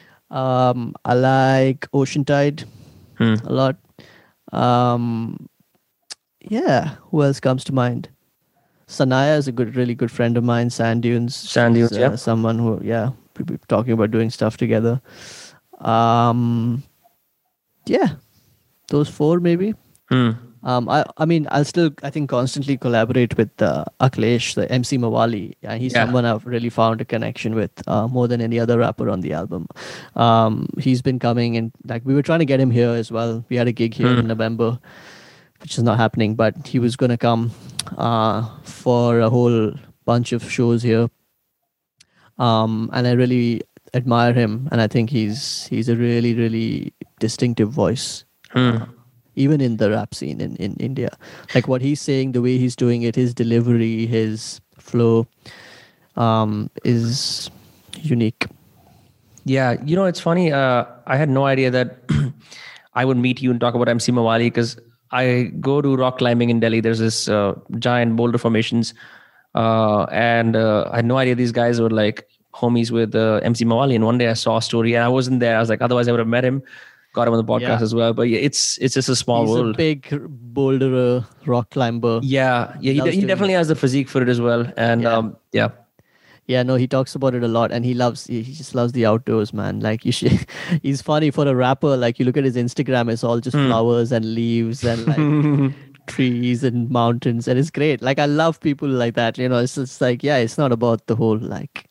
Um, I like Ocean Tide mm. a lot. Um, yeah. Who else comes to mind? Sanaya is a good, really good friend of mine. Sand Dunes. Sand Dunes, uh, yeah. Someone who, yeah, we're talking about doing stuff together. Um, yeah, those four maybe. Mm. Um, I, I mean, I'll still, I think, constantly collaborate with uh, Akhilesh, the M C Mawali. Yeah, he's yeah. someone I've really found a connection with uh, more than any other rapper on the album. Um, he's been coming, and like we were trying to get him here as well. We had a gig here mm. in November, which is not happening, but he was going to come uh, for a whole bunch of shows here. Um, and I really admire him. And I think he's he's a really, really distinctive voice, hmm. uh, even in the rap scene in, in India. Like what he's saying, the way he's doing it, his delivery, his flow um, is unique. Yeah, you know, it's funny. Uh, I had no idea that I would meet you and talk about M C Mawali because I go to rock climbing in Delhi. There's this uh, giant boulder formations. Uh, and uh, I had no idea these guys were like homies with uh, M C Mawali. And one day I saw a story and I wasn't there. I was like, otherwise I would have met him. got him on the podcast Yeah. as well. But yeah, it's it's just a small He's world. a big boulderer, rock climber. Yeah, yeah, he, loves he doing definitely has the physique for it as well. And Yeah. um, yeah, Yeah, no, he talks about it a lot, and he loves he he just loves the outdoors, man. Like you should, he's funny for a rapper. Like you look at his Instagram, it's all just flowers and leaves and like trees and mountains, and it's great. Like I love people like that. You know, it's just like yeah, it's not about the whole like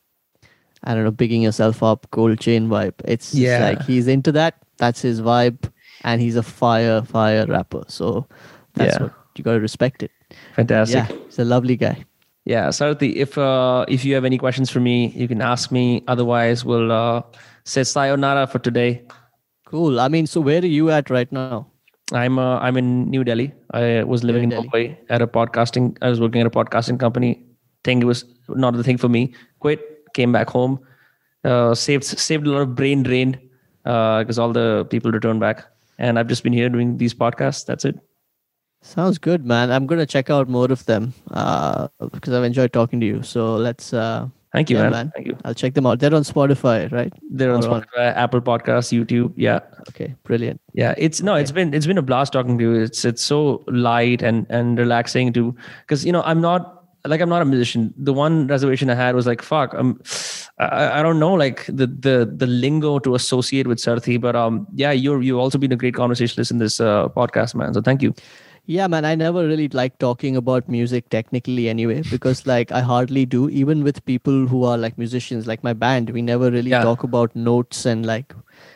I don't know, bigging yourself up, gold chain vibe. It's just Yeah. like he's into that. That's his vibe, and he's a fire fire rapper. So that's Yeah. what you gotta respect it. fantastic. Yeah, he's a lovely guy. Yeah, Sarathi, if uh, if you have any questions for me, you can ask me. Otherwise, we'll uh, say sayonara for today. Cool. I mean, so where are you at right now? I'm uh, I'm in New Delhi. I was living in in Delhi. Mumbai at a podcasting. I was working at a podcasting company. Think it was not the thing for me. Quit. Came back home. Uh, saved saved a lot of brain drain because all the people returned back. And I've just been here doing these podcasts. That's it. Sounds good, man. I'm gonna check out more of them uh, because I've enjoyed talking to you. So let's. Uh, Thank you, yeah, man. Thank you. I'll check them out. They're on Spotify, right? They're on Or on- Spotify, Apple Podcasts, YouTube. Yeah. Okay, brilliant. Yeah, it's no, it's been it's been a blast talking to you. It's it's so light and and relaxing to because you know I'm not like I'm not a musician. The one reservation I had was like fuck, I'm I, I don't know like the the the lingo to associate with Sarthi, but um yeah, you're you've also been a great conversationalist in this uh, podcast, man. So thank you. Yeah, man. I never really like talking about music technically anyway because like I hardly do. Even with people who are like musicians, like my band, we never really Yeah. talk about notes and like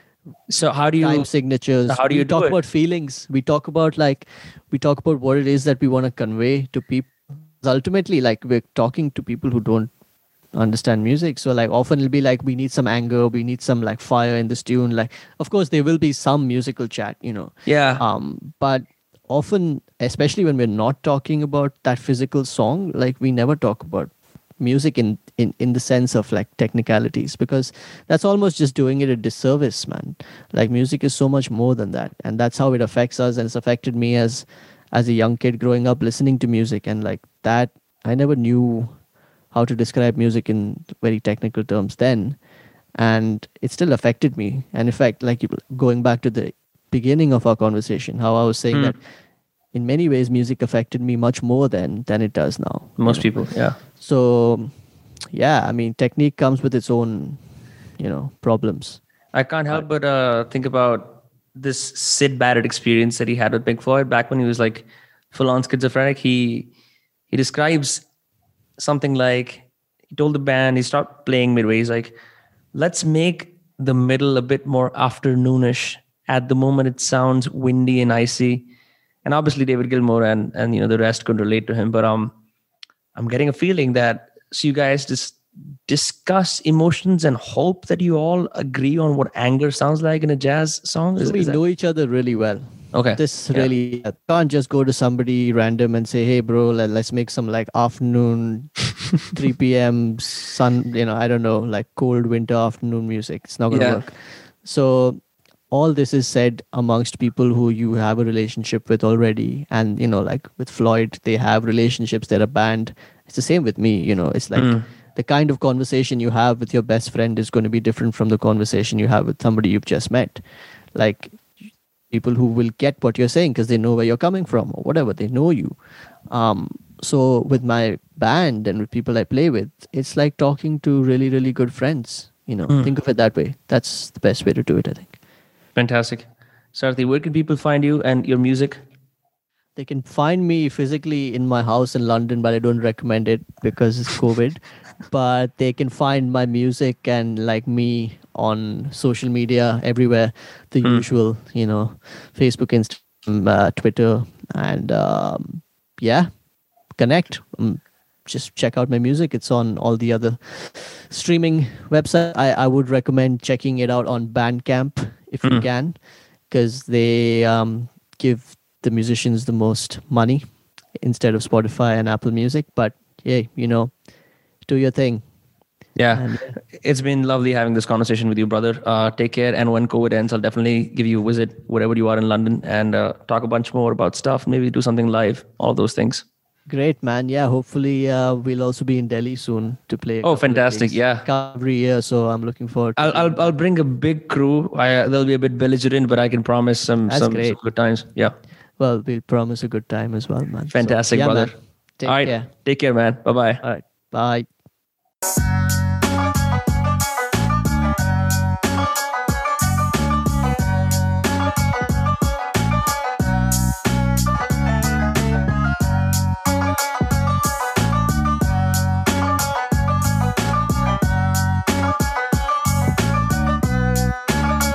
So how do you time signatures. how do we you do talk it? about feelings. We talk about like we talk about what it is that we want to convey to people. Ultimately, like we're talking to people who don't understand music. So like often it'll be like we need some anger, we need some like fire in this tune. Like of course there will be some musical chat, you know. yeah Um, but often, especially when we're not talking about that physical song, like we never talk about music in, in, in the sense of like technicalities because that's almost just doing it a disservice, man. Like music is so much more than that. And that's how it affects us. And it's affected me as as a young kid growing up listening to music. And like that, I never knew how to describe music in very technical terms then. And it still affected me. And in fact, like you- going back to the beginning of our conversation, how I was saying Hmm. that in many ways music affected me much more than than it does now. you most know. people yeah So yeah, I mean technique comes with its own, you know, problems. I can't help but uh, think about this Sid Barrett experience that he had with Pink Floyd back when he was like full on schizophrenic. He he describes something like he told the band he stopped playing midway. He's like, let's make the middle a bit more afternoonish. At the moment, it sounds windy and icy. And obviously, David Gilmour and and you know the rest could relate to him. But um, I'm getting a feeling that so you guys just discuss emotions and hope that you all agree on what anger sounds like in a jazz song. Is, So we is that- know each other really well. okay. This Yeah. really uh, can't just go to somebody random and say, "Hey, bro, let, let's make some like afternoon, three p.m. sun, you know, I don't know, like cold winter afternoon music." It's not gonna Yeah. work. So all this is said amongst people who you have a relationship with already, and you know, like with Floyd, they have relationships. They're a band. It's the same with me. You know, it's like. Mm. The kind of conversation you have with your best friend is going to be different from the conversation you have with somebody you've just met. Like people who will get what you're saying because they know where you're coming from or whatever, they know you. Um, so with my band and with people I play with, it's like talking to really, really good friends. You know, Mm. think of it that way. That's the best way to do it, I think. Fantastic. Sarthi, where can people find you and your music? They can find me physically in my house in London, but I don't recommend it because it's COVID. But they can find my music and like me on social media everywhere, the Hmm. usual, you know, Facebook, Instagram, uh, Twitter, and um, yeah, connect. Um, just check out my music. It's on all the other streaming websites. I, I would recommend checking it out on Bandcamp if you Hmm. can, because they um, give the musicians the most money instead of Spotify and Apple Music. But yeah, you know, do your thing. Yeah. And, It's been lovely having this conversation with you, brother. Uh, take care. And when COVID ends, I'll definitely give you a visit wherever you are in London and uh, talk a bunch more about stuff. Maybe do something live, all of those things. Great, man. Yeah, hopefully uh, we'll also be in Delhi soon to play. a Oh, couple of fantastic. gigs. Yeah. Come every year, so I'm looking forward. To I'll, doing I'll that. I'll bring a big crew. I, they'll be a bit belligerent, but I can promise some That's some, great. some good times. Yeah, Well, we'll promise a good time as well, man. So, fantastic, yeah, brother. man. Take All right, care. take care, man. Bye bye. All right. Bye.